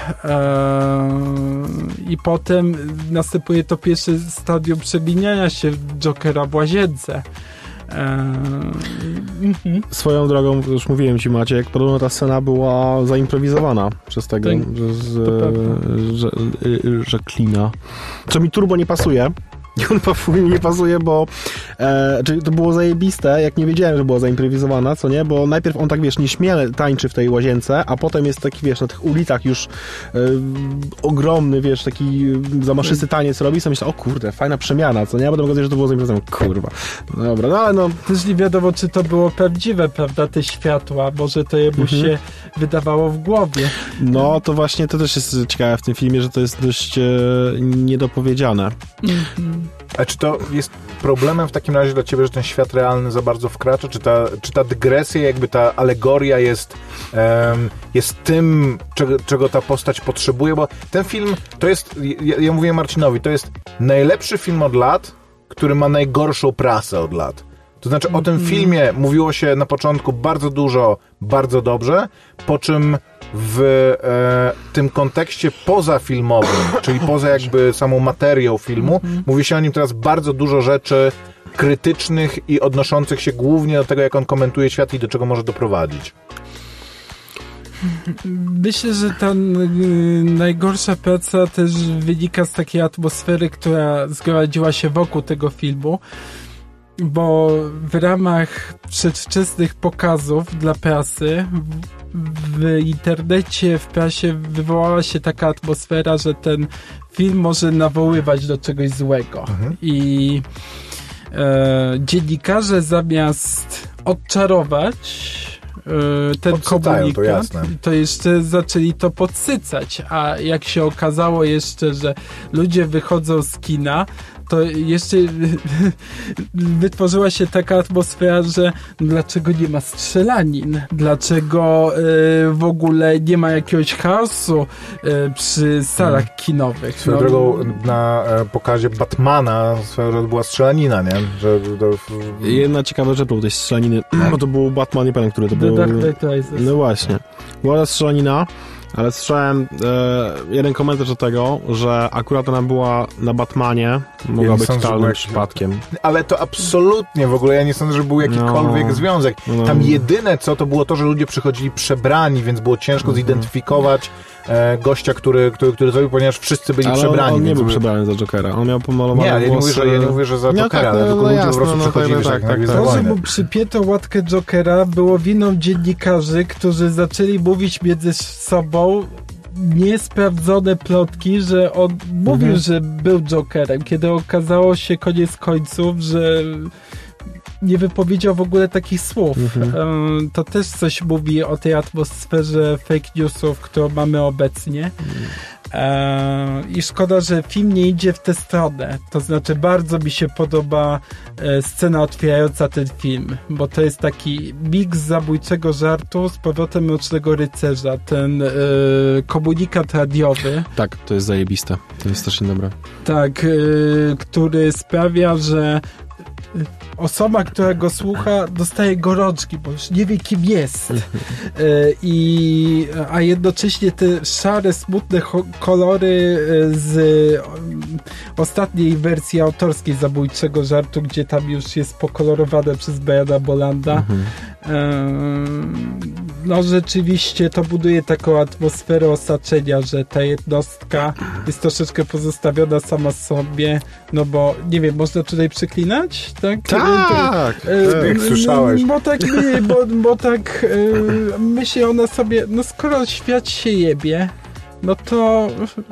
Eee, I potem następuje to pierwsze stadium przemieniania się Jokera w łazience. Eee, Swoją drogą, już mówiłem ci, Maciek, podobno ta scena była zaimprowizowana przez tego, tak, że, z, że, że klina. Co mi turbo nie pasuje. I on po mi nie pasuje, bo e, czyli to było zajebiste, jak nie wiedziałem, że była zaimprowizowana, co nie? Bo najpierw on tak, wiesz, nieśmiele tańczy w tej łazience, a potem jest taki, wiesz, na tych ulicach już e, ogromny, wiesz, taki zamaszysty taniec robi i sobie myślę, o kurde, fajna przemiana, co nie? A potem okazuje, że to było zaimprowizowane. Kurwa. No dobra, no ale no... Też nie wiadomo, czy to było prawdziwe, prawda, te światła, może to jemu mhm. się wydawało w głowie. No, to właśnie to też jest ciekawe w tym filmie, że to jest dość e, niedopowiedziane. Mhm. A czy to jest problemem w takim razie dla ciebie, że ten świat realny za bardzo wkracza? Czy ta, czy ta dygresja, jakby ta alegoria jest, um, jest tym, czego, czego ta postać potrzebuje? Bo ten film, to jest, ja, ja mówię Marcinowi, to jest najlepszy film od lat, który ma najgorszą prasę od lat. To znaczy o tym filmie mówiło się na początku bardzo dużo, bardzo dobrze, po czym w e, tym kontekście pozafilmowym, czyli poza jakby samą materią filmu, mówi się o nim teraz bardzo dużo rzeczy krytycznych i odnoszących się głównie do tego, jak on komentuje świat i do czego może doprowadzić. Myślę, że ta n- najgorsza praca też wynika z takiej atmosfery, która zgromadziła się wokół tego filmu, bo w ramach przedwczesnych pokazów dla prasy w, w internecie, w prasie wywołała się taka atmosfera, że ten film może nawoływać do czegoś złego. Mhm. I e, dziennikarze zamiast odczarować ten komunikat, to, jasne. to jeszcze zaczęli to podsycać, a jak się okazało jeszcze, że ludzie wychodzą z kina, to jeszcze wytworzyła się taka atmosfera, że dlaczego nie ma strzelanin? Dlaczego y, w ogóle nie ma jakiegoś chaosu y, przy salach hmm. kinowych? Swoją no. drogą na e, pokazie Batmana swoją była strzelanina, nie? Że, to... Jedna ciekawa rzecz było tej strzelaniny, bo to był Batman, nie pamiętam, który to był. No właśnie. Była strzelanina, ale słyszałem e, jeden komentarz do tego, że akurat ona była na Batmanie, mogła ja być totalnym przypadkiem. Ale to absolutnie w ogóle, ja nie sądzę, że był jakikolwiek no. związek. Tam no. jedyne co, to było to, że ludzie przychodzili przebrani, więc było ciężko mhm. zidentyfikować e, gościa, który, który, który zrobił, ponieważ wszyscy byli ale przebrani. on nie był by... przebrany za Jokera, on miał pomalowane nie, ale włosy. Ja nie mówię, że, ja nie mówię, że za no, Jokera, tak, ale no, tylko no, ludzie jasne, po prostu no, przychodzili, tak, że tak, tak, tak, tak, to, że mu przypięto łatkę Jokera, było winą dziennikarzy, którzy zaczęli mówić między sobą niesprawdzone plotki, że on mówił, mhm. że był Jokerem, kiedy okazało się koniec końców, że nie wypowiedział w ogóle takich słów. Mhm. To też coś mówi o tej atmosferze fake newsów, którą mamy obecnie. Mhm. I szkoda, że film nie idzie w tę stronę. To znaczy bardzo mi się podoba scena otwierająca ten film, bo to jest taki miks zabójczego żartu z powrotem Mrocznego Rycerza. Ten e, komunikat radiowy. Tak, to jest zajebiste. To jest strasznie dobre. Tak, e, który sprawia, że osoba, która go słucha, dostaje gorączki, bo już nie wie, kim jest. I, a jednocześnie te szare, smutne ho- kolory z ostatniej wersji autorskiej Zabójczego Żartu, gdzie tam już jest pokolorowane przez Briana Bolanda. Mhm. No rzeczywiście to buduje taką atmosferę osaczenia, że ta jednostka jest troszeczkę pozostawiona sama sobie, no bo nie wiem, można tutaj przeklinać? Tak, tak, e, jak słyszałeś. Bo tak, nie, bo, bo tak e, myśli ona sobie, no skoro świat się jebie, no to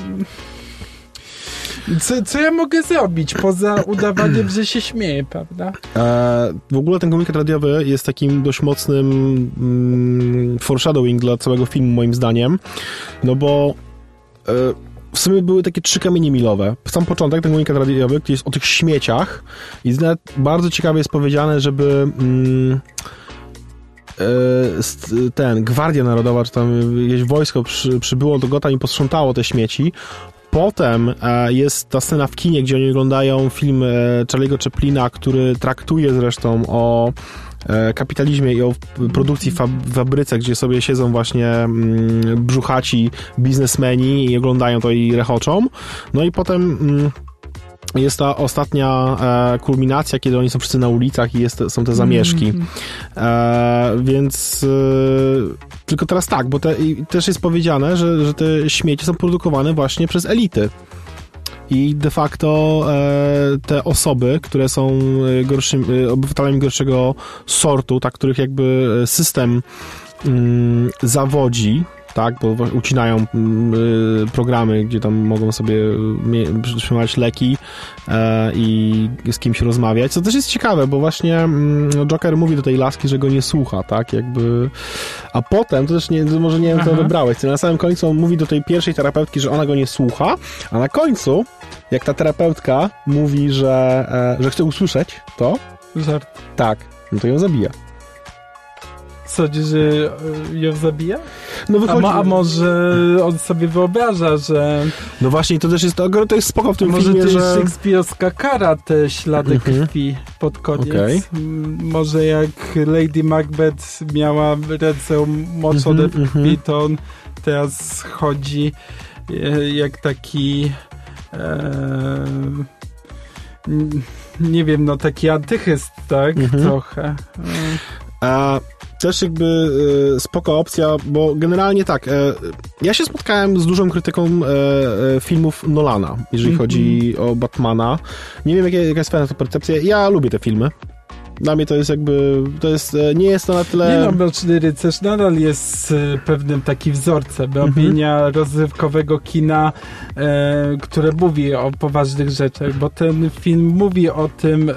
Co, co ja mogę zrobić poza udawaniem, że się śmieję, prawda? E, w ogóle ten komunikat radiowy jest takim dość mocnym mm, foreshadowing dla całego filmu, moim zdaniem, no bo e, w sumie były takie trzy kamienie milowe. Sam początek, ten komunikat radiowy, który jest o tych śmieciach i nawet bardzo ciekawie jest powiedziane, żeby mm, e, ten, Gwardia Narodowa, czy tam jakieś wojsko przy, przybyło do Gotham i posprzątało te śmieci. Potem e, jest ta scena w kinie, gdzie oni oglądają film e, Charlie'ego Chaplina, który traktuje zresztą o e, kapitalizmie i o produkcji w fab- fabryce, gdzie sobie siedzą właśnie mm, brzuchaci biznesmeni i oglądają to i rechoczą. No i potem mm, jest ta ostatnia e, kulminacja, kiedy oni są wszyscy na ulicach i jest, są te zamieszki. E, więc e, tylko teraz tak, bo te, i też jest powiedziane, że, że te śmieci są produkowane właśnie przez elity. I de facto e, te osoby, które są gorszym, obywatelami gorszego sortu, tak, których jakby system mm, zawodzi, tak, bo ucinają y, programy, gdzie tam mogą sobie przyjmować leki e, i z kimś rozmawiać, co też jest ciekawe, bo właśnie mm, Joker mówi do tej laski, że go nie słucha, tak, jakby, a potem, to też nie, to może nie wiem, co wybrałeś, na samym końcu on mówi do tej pierwszej terapeutki, że ona go nie słucha, a na końcu, jak ta terapeutka mówi, że, e, że chce usłyszeć to, żart, tak, no to ją zabija. Sądzisz, że ją zabija? No wychodzi... a, mo- a może on sobie wyobraża, że... No właśnie, to też jest, to jest spoko w tym może filmie, to jest że... szekspirowska kara, te ślady mm-hmm. krwi pod koniec. Okay. Może jak Lady Macbeth miała ręce moczone mm-hmm, w krwi, to on teraz chodzi jak taki... E, nie wiem, no taki antychryst, tak? Mm-hmm. Trochę. A też jakby e, spoko opcja, bo generalnie tak, e, ja się spotkałem z dużą krytyką e, e, filmów Nolana, jeżeli mm-hmm. chodzi o Batmana. Nie wiem, jaka, jaka jest twoja percepcja. Ja lubię te filmy. Dla mnie to jest jakby, to jest, nie jest to na tyle... Nie no, Mroczny Rycerz nadal jest pewnym takim wzorcem robienia mm-hmm. rozrywkowego kina, e, które mówi o poważnych rzeczach, bo ten film mówi o tym...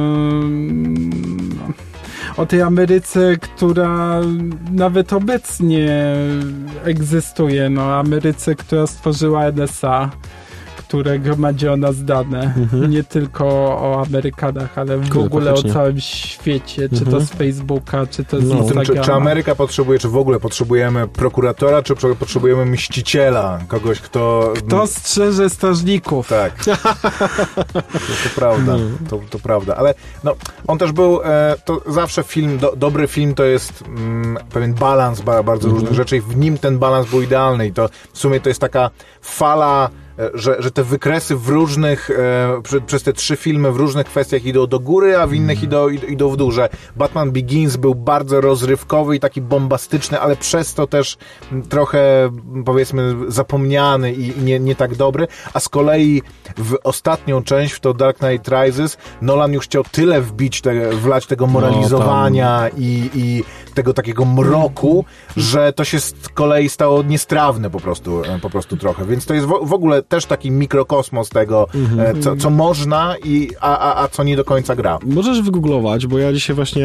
E, o tej Ameryce, która nawet obecnie egzystuje, no Ameryce, która stworzyła N S A, które gromadzi o nas dane, mhm. nie tylko o Amerykanach, ale w Kurde, ogóle faktycznie. O całym świecie, czy mhm. to z Facebooka, czy to z no. Instagrama. Czy, czy Ameryka potrzebuje, czy w ogóle potrzebujemy prokuratora, czy potrzebujemy mściciela, kogoś, kto... Kto strzeże strażników. Tak. To, to prawda, to, to prawda, ale no, on też był, e, to zawsze film, do, dobry film to jest mm, pewien balans ba, bardzo mhm. różnych rzeczy i w nim ten balans był idealny i to w sumie to jest taka fala Że, że te wykresy w różnych, e, przy, przez te trzy filmy w różnych kwestiach idą do góry, a w innych mm. idą, idą w dół, że Batman Begins był bardzo rozrywkowy i taki bombastyczny, ale przez to też trochę, powiedzmy, zapomniany i, i nie, nie tak dobry, a z kolei w ostatnią część, w to Dark Knight Rises, Nolan już chciał tyle wbić, te, wlać tego moralizowania no, i, i tego takiego mroku, że to się z kolei stało niestrawne po prostu, po prostu trochę, więc to jest w, w ogóle też taki mikrokosmos tego, mm-hmm. co, co można, i, a, a, a co nie do końca gra. Możesz wygooglować, bo ja dzisiaj właśnie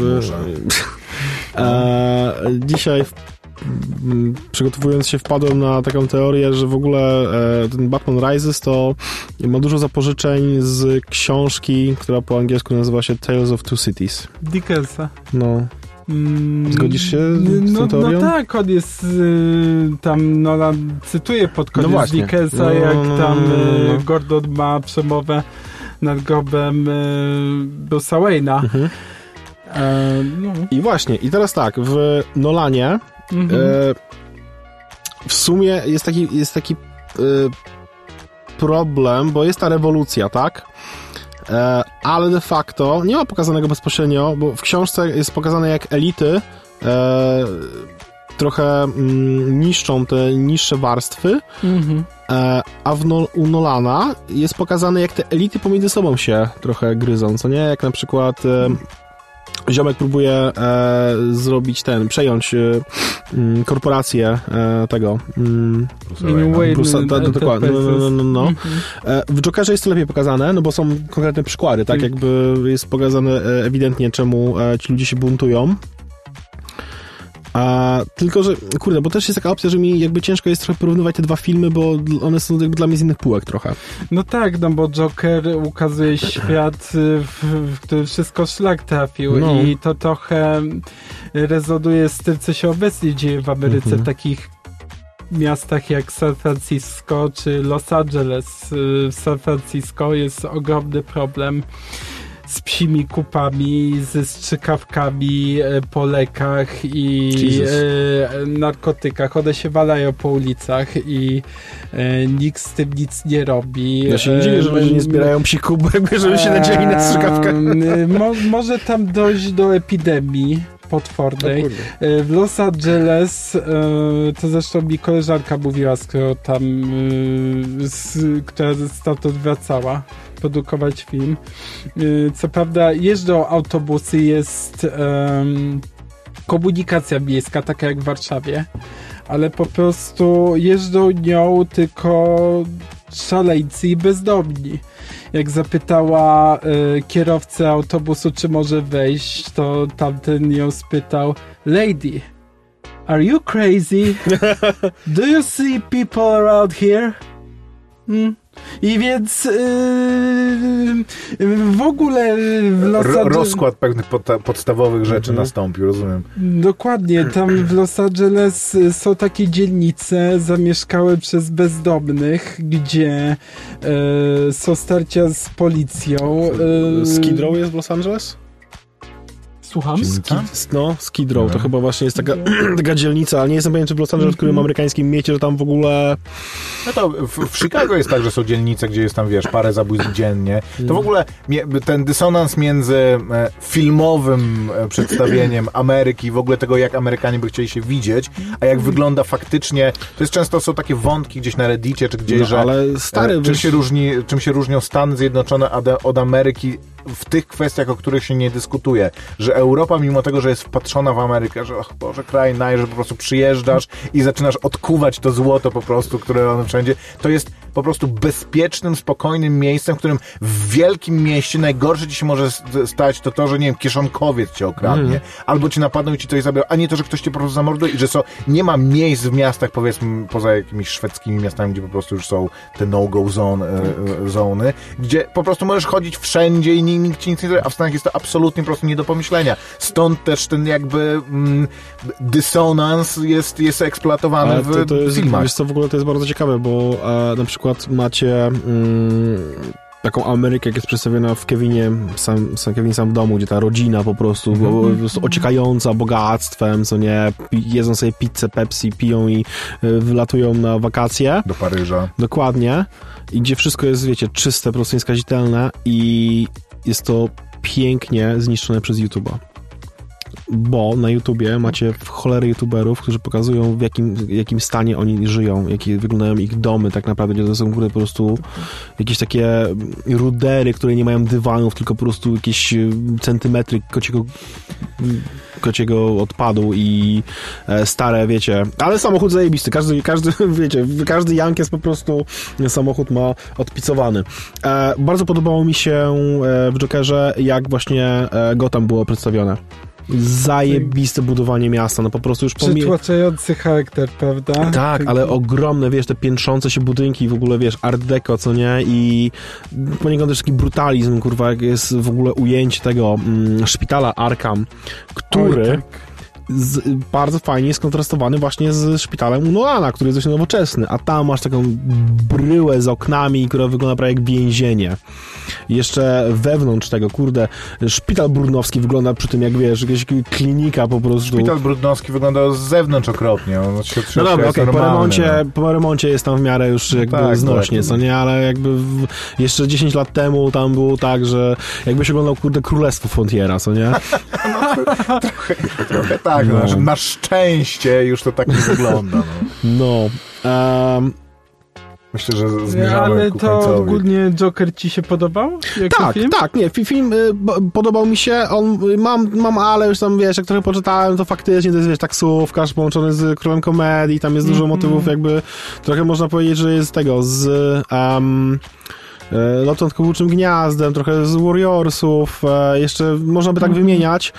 e, dzisiaj w, przygotowując się wpadłem na taką teorię, że w ogóle e, ten Batman Rises to ma dużo zapożyczeń z książki, która po angielsku nazywa się Tales of Two Cities. Dickensa. No. Zgodzisz się z no, tą teorią? No tak, on jest y, tam, Nolan cytuje pod koniec no Dickensa, no, jak tam y, Gordon ma przemowę nad grobem e, Bruce'a Wayne'a. Mhm. E, no. I właśnie, i teraz tak, w Nolanie mhm. e, w sumie jest taki, jest taki e, problem, bo jest ta rewolucja, tak? E, ale de facto nie ma pokazanego bezpośrednio, bo w książce jest pokazane, jak elity e, trochę mm, niszczą te niższe warstwy, mm-hmm. e, a w no, u Nolana jest pokazane, jak te elity pomiędzy sobą się trochę gryzą, co nie? Jak na przykład e, ziomek próbuje e, zrobić ten, przejąć e, m, korporację e, tego m, Bruce'a, do, do, dokładnie, no, no, no, no. Mm-hmm. E, w Jokerze jest to lepiej pokazane, no bo są konkretne przykłady, tak? Jakby jest pokazane e, ewidentnie, czemu e, ci ludzie się buntują. A, tylko, że, kurde, bo też jest taka opcja, że mi jakby ciężko jest trochę porównywać te dwa filmy, bo one są jakby dla mnie z innych półek trochę. No tak, no bo Joker ukazuje świat, w, w który wszystko szlak trafił no. i to trochę rezonuje z tym, co się obecnie dzieje w Ameryce, mhm. w takich miastach jak San Francisco czy Los Angeles. W San Francisco jest ogromny problem z psimi kupami, ze strzykawkami po lekach i e, narkotykach. One się walają po ulicach i e, nikt z tym nic nie robi. Ja się nie dziwię, że ludzie nie zbierają psi kubek, żeby się nadzieli na strzykawkach. E, mo, może tam dojść do epidemii potwornej. W Los Angeles, to zresztą mi koleżanka mówiła, skoro tam, z, która stamtąd wracała produkować film. Co prawda jeżdżą autobusy, jest um, komunikacja miejska, taka jak w Warszawie, ale po prostu jeżdżą nią tylko szaleńcy i bezdomni. Jak zapytała y, kierowcę autobusu, czy może wejść, to tamten ją spytał: Lady, are you crazy? Do you see people around here? Hmm? I więc yy, w ogóle w Los Angeles... Rozkład pewnych pod, podstawowych rzeczy mhm. nastąpił, rozumiem. Dokładnie, tam w Los Angeles są takie dzielnice zamieszkałe przez bezdomnych, gdzie yy, są starcia z policją. Yy... Skid Row jest w Los Angeles? Słucham? Skid, no, Skid Row, to chyba właśnie jest taka, taka dzielnica, ale nie jestem pewien, czy w Los Angeles, w którym amerykańskim mieście, że tam w ogóle... No to w, w Chicago jest tak, że są dzielnice, gdzie jest tam, wiesz, parę zabójstw dziennie. To w ogóle ten dysonans między filmowym przedstawieniem Ameryki, w ogóle tego, jak Amerykanie by chcieli się widzieć, a jak wygląda faktycznie, to jest często, są takie wątki gdzieś na Reddicie, czy gdzieś, no, że ale stary, czym, wiesz... się różni, czym się różnią Stany Zjednoczone od Ameryki w tych kwestiach, o których się nie dyskutuje, że Europa, mimo tego, że jest wpatrzona w Amerykę, że och Boże, kraj naj, że po prostu przyjeżdżasz i zaczynasz odkuwać to złoto po prostu, które ono wszędzie, to jest po prostu bezpiecznym, spokojnym miejscem, w którym w wielkim mieście najgorsze ci się może stać to to, że nie wiem, kieszonkowiec cię okradnie, mm. albo ci napadną i ci coś zabiorą, a nie to, że ktoś cię po prostu zamorduje i że so, nie ma miejsc w miastach, powiedzmy, poza jakimiś szwedzkimi miastami, gdzie po prostu już są te no-go zone, e, zony, gdzie po prostu możesz chodzić wszędzie i nikt ci nic nie zrobi, a w Stanach jest to absolutnie po prostu nie do pomyślenia. Stąd też ten jakby mm, dysonans jest, jest eksploatowany ale w to, to jest, filmach. Wiesz co, w ogóle to jest bardzo ciekawe, bo e, na przykład macie mm, taką Amerykę, jak jest przedstawiona w Kevinie sam, sam, Kevin sam w domu, gdzie ta rodzina po prostu, mm-hmm. po prostu ociekająca bogactwem, co nie, jedzą sobie pizzę, Pepsi, piją i y, wylatują na wakacje. Do Paryża. Dokładnie. I gdzie wszystko jest, wiecie, czyste, po prostu nieskazitelne i jest to pięknie zniszczone przez YouTube'a. Bo na YouTubie macie w cholerę YouTuberów, którzy pokazują, w jakim, jakim stanie oni żyją, jakie wyglądają ich domy tak naprawdę, gdzie to są po prostu jakieś takie rudery, które nie mają dywanów, tylko po prostu jakieś centymetry kociego, kociego odpadu i stare, wiecie, ale samochód zajebisty, każdy, każdy wiecie, każdy Jank jest po prostu, samochód ma odpicowany. E, bardzo podobało mi się w Jokerze, jak właśnie Gotham było przedstawione. Zajebiste budowanie miasta, no po prostu już pomijam... Przytłaczający charakter, prawda? Tak, ale ogromne, wiesz, te piętrzące się budynki, w ogóle, wiesz, art deco, co nie? I poniekąd też taki brutalizm, kurwa, jak jest w ogóle ujęcie tego mm, szpitala Arkham, który... Oj, tak. z, bardzo fajnie skontrastowany właśnie z szpitalem u Nolana, który jest dość nowoczesny, a tam masz taką bryłę z oknami, która wygląda prawie jak więzienie. Jeszcze wewnątrz tego, kurde, szpital brudnowski wygląda przy tym, jak wiesz, jakaś klinika po prostu. Szpital brudnowski wygląda z zewnątrz okropnie. On się, no dobra, okej, okay, po, remoncie, no. po remoncie jest tam w miarę już jakby no tak, znośnie, tak. co nie, ale jakby w, jeszcze dziesięć lat temu tam było tak, że jakbyś oglądał, kurde, Królestwo Frontiera, co nie? no, trochę, trochę tak, no. na, na szczęście już to tak nie wygląda. No. no um, Myślę, że zmierzamy Ale ku to końcowi. ogólnie Joker ci się podobał? Tak, film? tak, nie, film y, podobał mi się, on, mam, mam ale już tam, wiesz, jak trochę poczytałem, to faktycznie to jest, wiesz, taksówkarz połączony z królem komedii, tam jest dużo mm-hmm. motywów, jakby, trochę można powiedzieć, że jest tego, z um, y, Lotu nad Kukułczym Gniazdem, trochę z Warriorsów, y, jeszcze można by tak mm-hmm. wymieniać,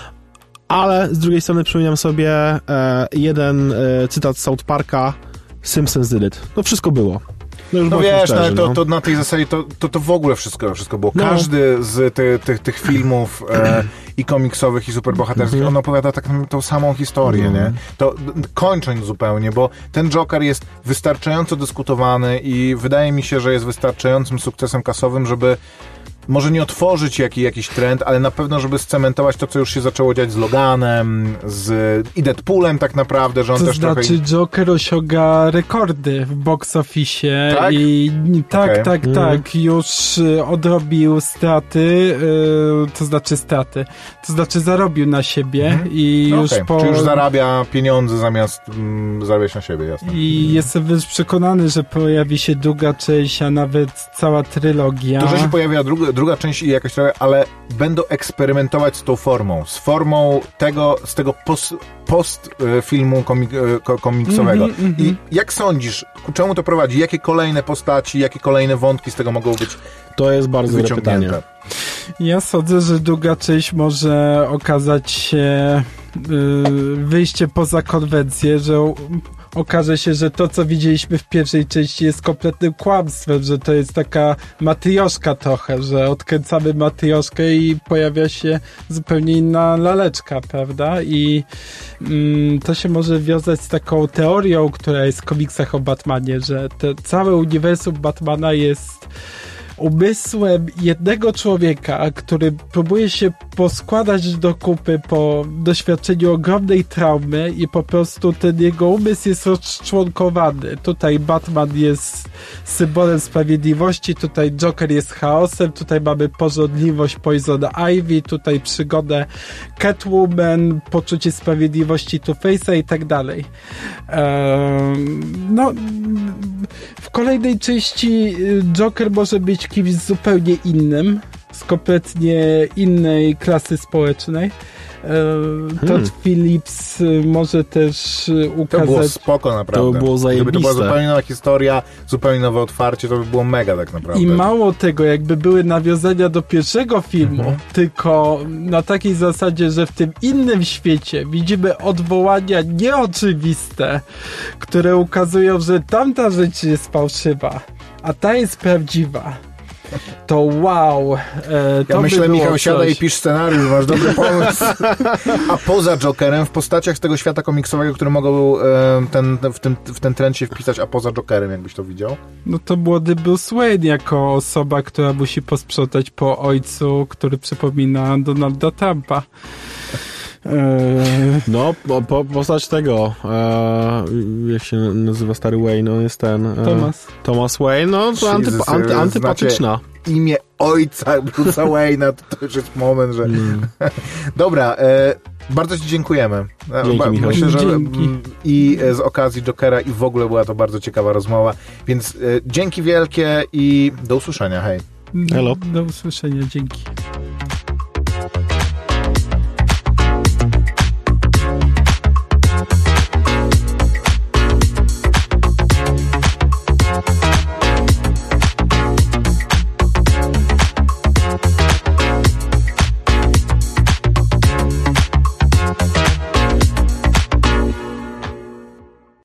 ale z drugiej strony przypominam sobie y, jeden y, cytat z South Parka, Simpsons did it. No wszystko było. No, no wiesz, szczerzy, no, to, to na tej zasadzie to, to, to w ogóle wszystko, wszystko było. No. Każdy z ty, ty, tych filmów e, i komiksowych, i superbohaterskich, mm-hmm. on opowiada tak tą samą historię, mm. nie? To kończąc zupełnie, bo ten Joker jest wystarczająco dyskutowany i wydaje mi się, że jest wystarczającym sukcesem kasowym, żeby może nie otworzyć jaki, jakiś trend, ale na pewno, żeby scementować to, co już się zaczęło dziać z Loganem, z i Deadpoolem tak naprawdę, że on to też znaczy trochę... Joker osiąga rekordy w box office tak? i tak, okay. tak, mm. tak, już odrobił straty, yy, to znaczy straty, to znaczy zarobił na siebie mm. i no już okay. po... Czy już zarabia pieniądze zamiast mm, zarabiać na siebie, jasne. I mm. jestem wręcz przekonany, że pojawi się druga część, a nawet cała trylogia. To, że się pojawia druga, druga część i jakaś trochę, ale będą eksperymentować z tą formą, z formą tego, z tego post, post filmu komik, komiksowego. Mm-hmm, mm-hmm. I jak sądzisz, ku czemu to prowadzi? Jakie kolejne postaci, jakie kolejne wątki z tego mogą być To jest bardzo dobre pytanie. Ja sądzę, że druga część może okazać się yy, wyjście poza konwencję, że okaże się, że to, co widzieliśmy w pierwszej części jest kompletnym kłamstwem, że to jest taka matrioszka trochę, że odkręcamy matrioszkę i pojawia się zupełnie inna laleczka, prawda? I mm, to się może wiązać z taką teorią, która jest w komiksach o Batmanie, że te całe uniwersum Batmana jest umysłem jednego człowieka, który próbuje się poskładać do kupy po doświadczeniu ogromnej traumy i po prostu ten jego umysł jest rozczłonkowany. Tutaj Batman jest symbolem sprawiedliwości, tutaj Joker jest chaosem, tutaj mamy pożądliwość Poison Ivy, tutaj przygodę Catwoman, poczucie sprawiedliwości Two-Face'a i tak dalej. Ehm, no w kolejnej części Joker może być kimś zupełnie innym, z kompletnie innej klasy społecznej. Todd hmm. Phillips może też ukazać... To było spoko naprawdę. To było zajebiste. Gdyby to była zupełnie nowa historia, zupełnie nowe otwarcie, to by było mega tak naprawdę. I mało tego, jakby były nawiązania do pierwszego filmu, mhm. tylko na takiej zasadzie, że w tym innym świecie widzimy odwołania nieoczywiste, które ukazują, że tamta rzecz jest fałszywa, a ta jest prawdziwa. To wow. E, to ja myślę, by Michał, coś. siadaj i pisz scenariusz, masz dobry pomysł. A poza Jokerem, w postaciach z tego świata komiksowego, które mogą e, ten, w, ten, w ten trend się wpisać, a poza Jokerem, jakbyś to widział? No to młody Bruce Wayne jako osoba, która musi posprzątać po ojcu, który przypomina Donalda Trumpa. No, po, po, postać tego, e, jak się nazywa stary Wayne, on jest ten... E, Thomas. Thomas Wayne, no to antypa, anty, antypatyczna. Imię ojca Bruce'a Wayne'a, to, to już jest moment, że... Mm. Dobra, e, bardzo ci dziękujemy. Dzięki, Michał. Myślę, że Dzięki. i z okazji Jokera i w ogóle była to bardzo ciekawa rozmowa, więc e, dzięki wielkie i do usłyszenia, hej. Hello. Do usłyszenia, dzięki.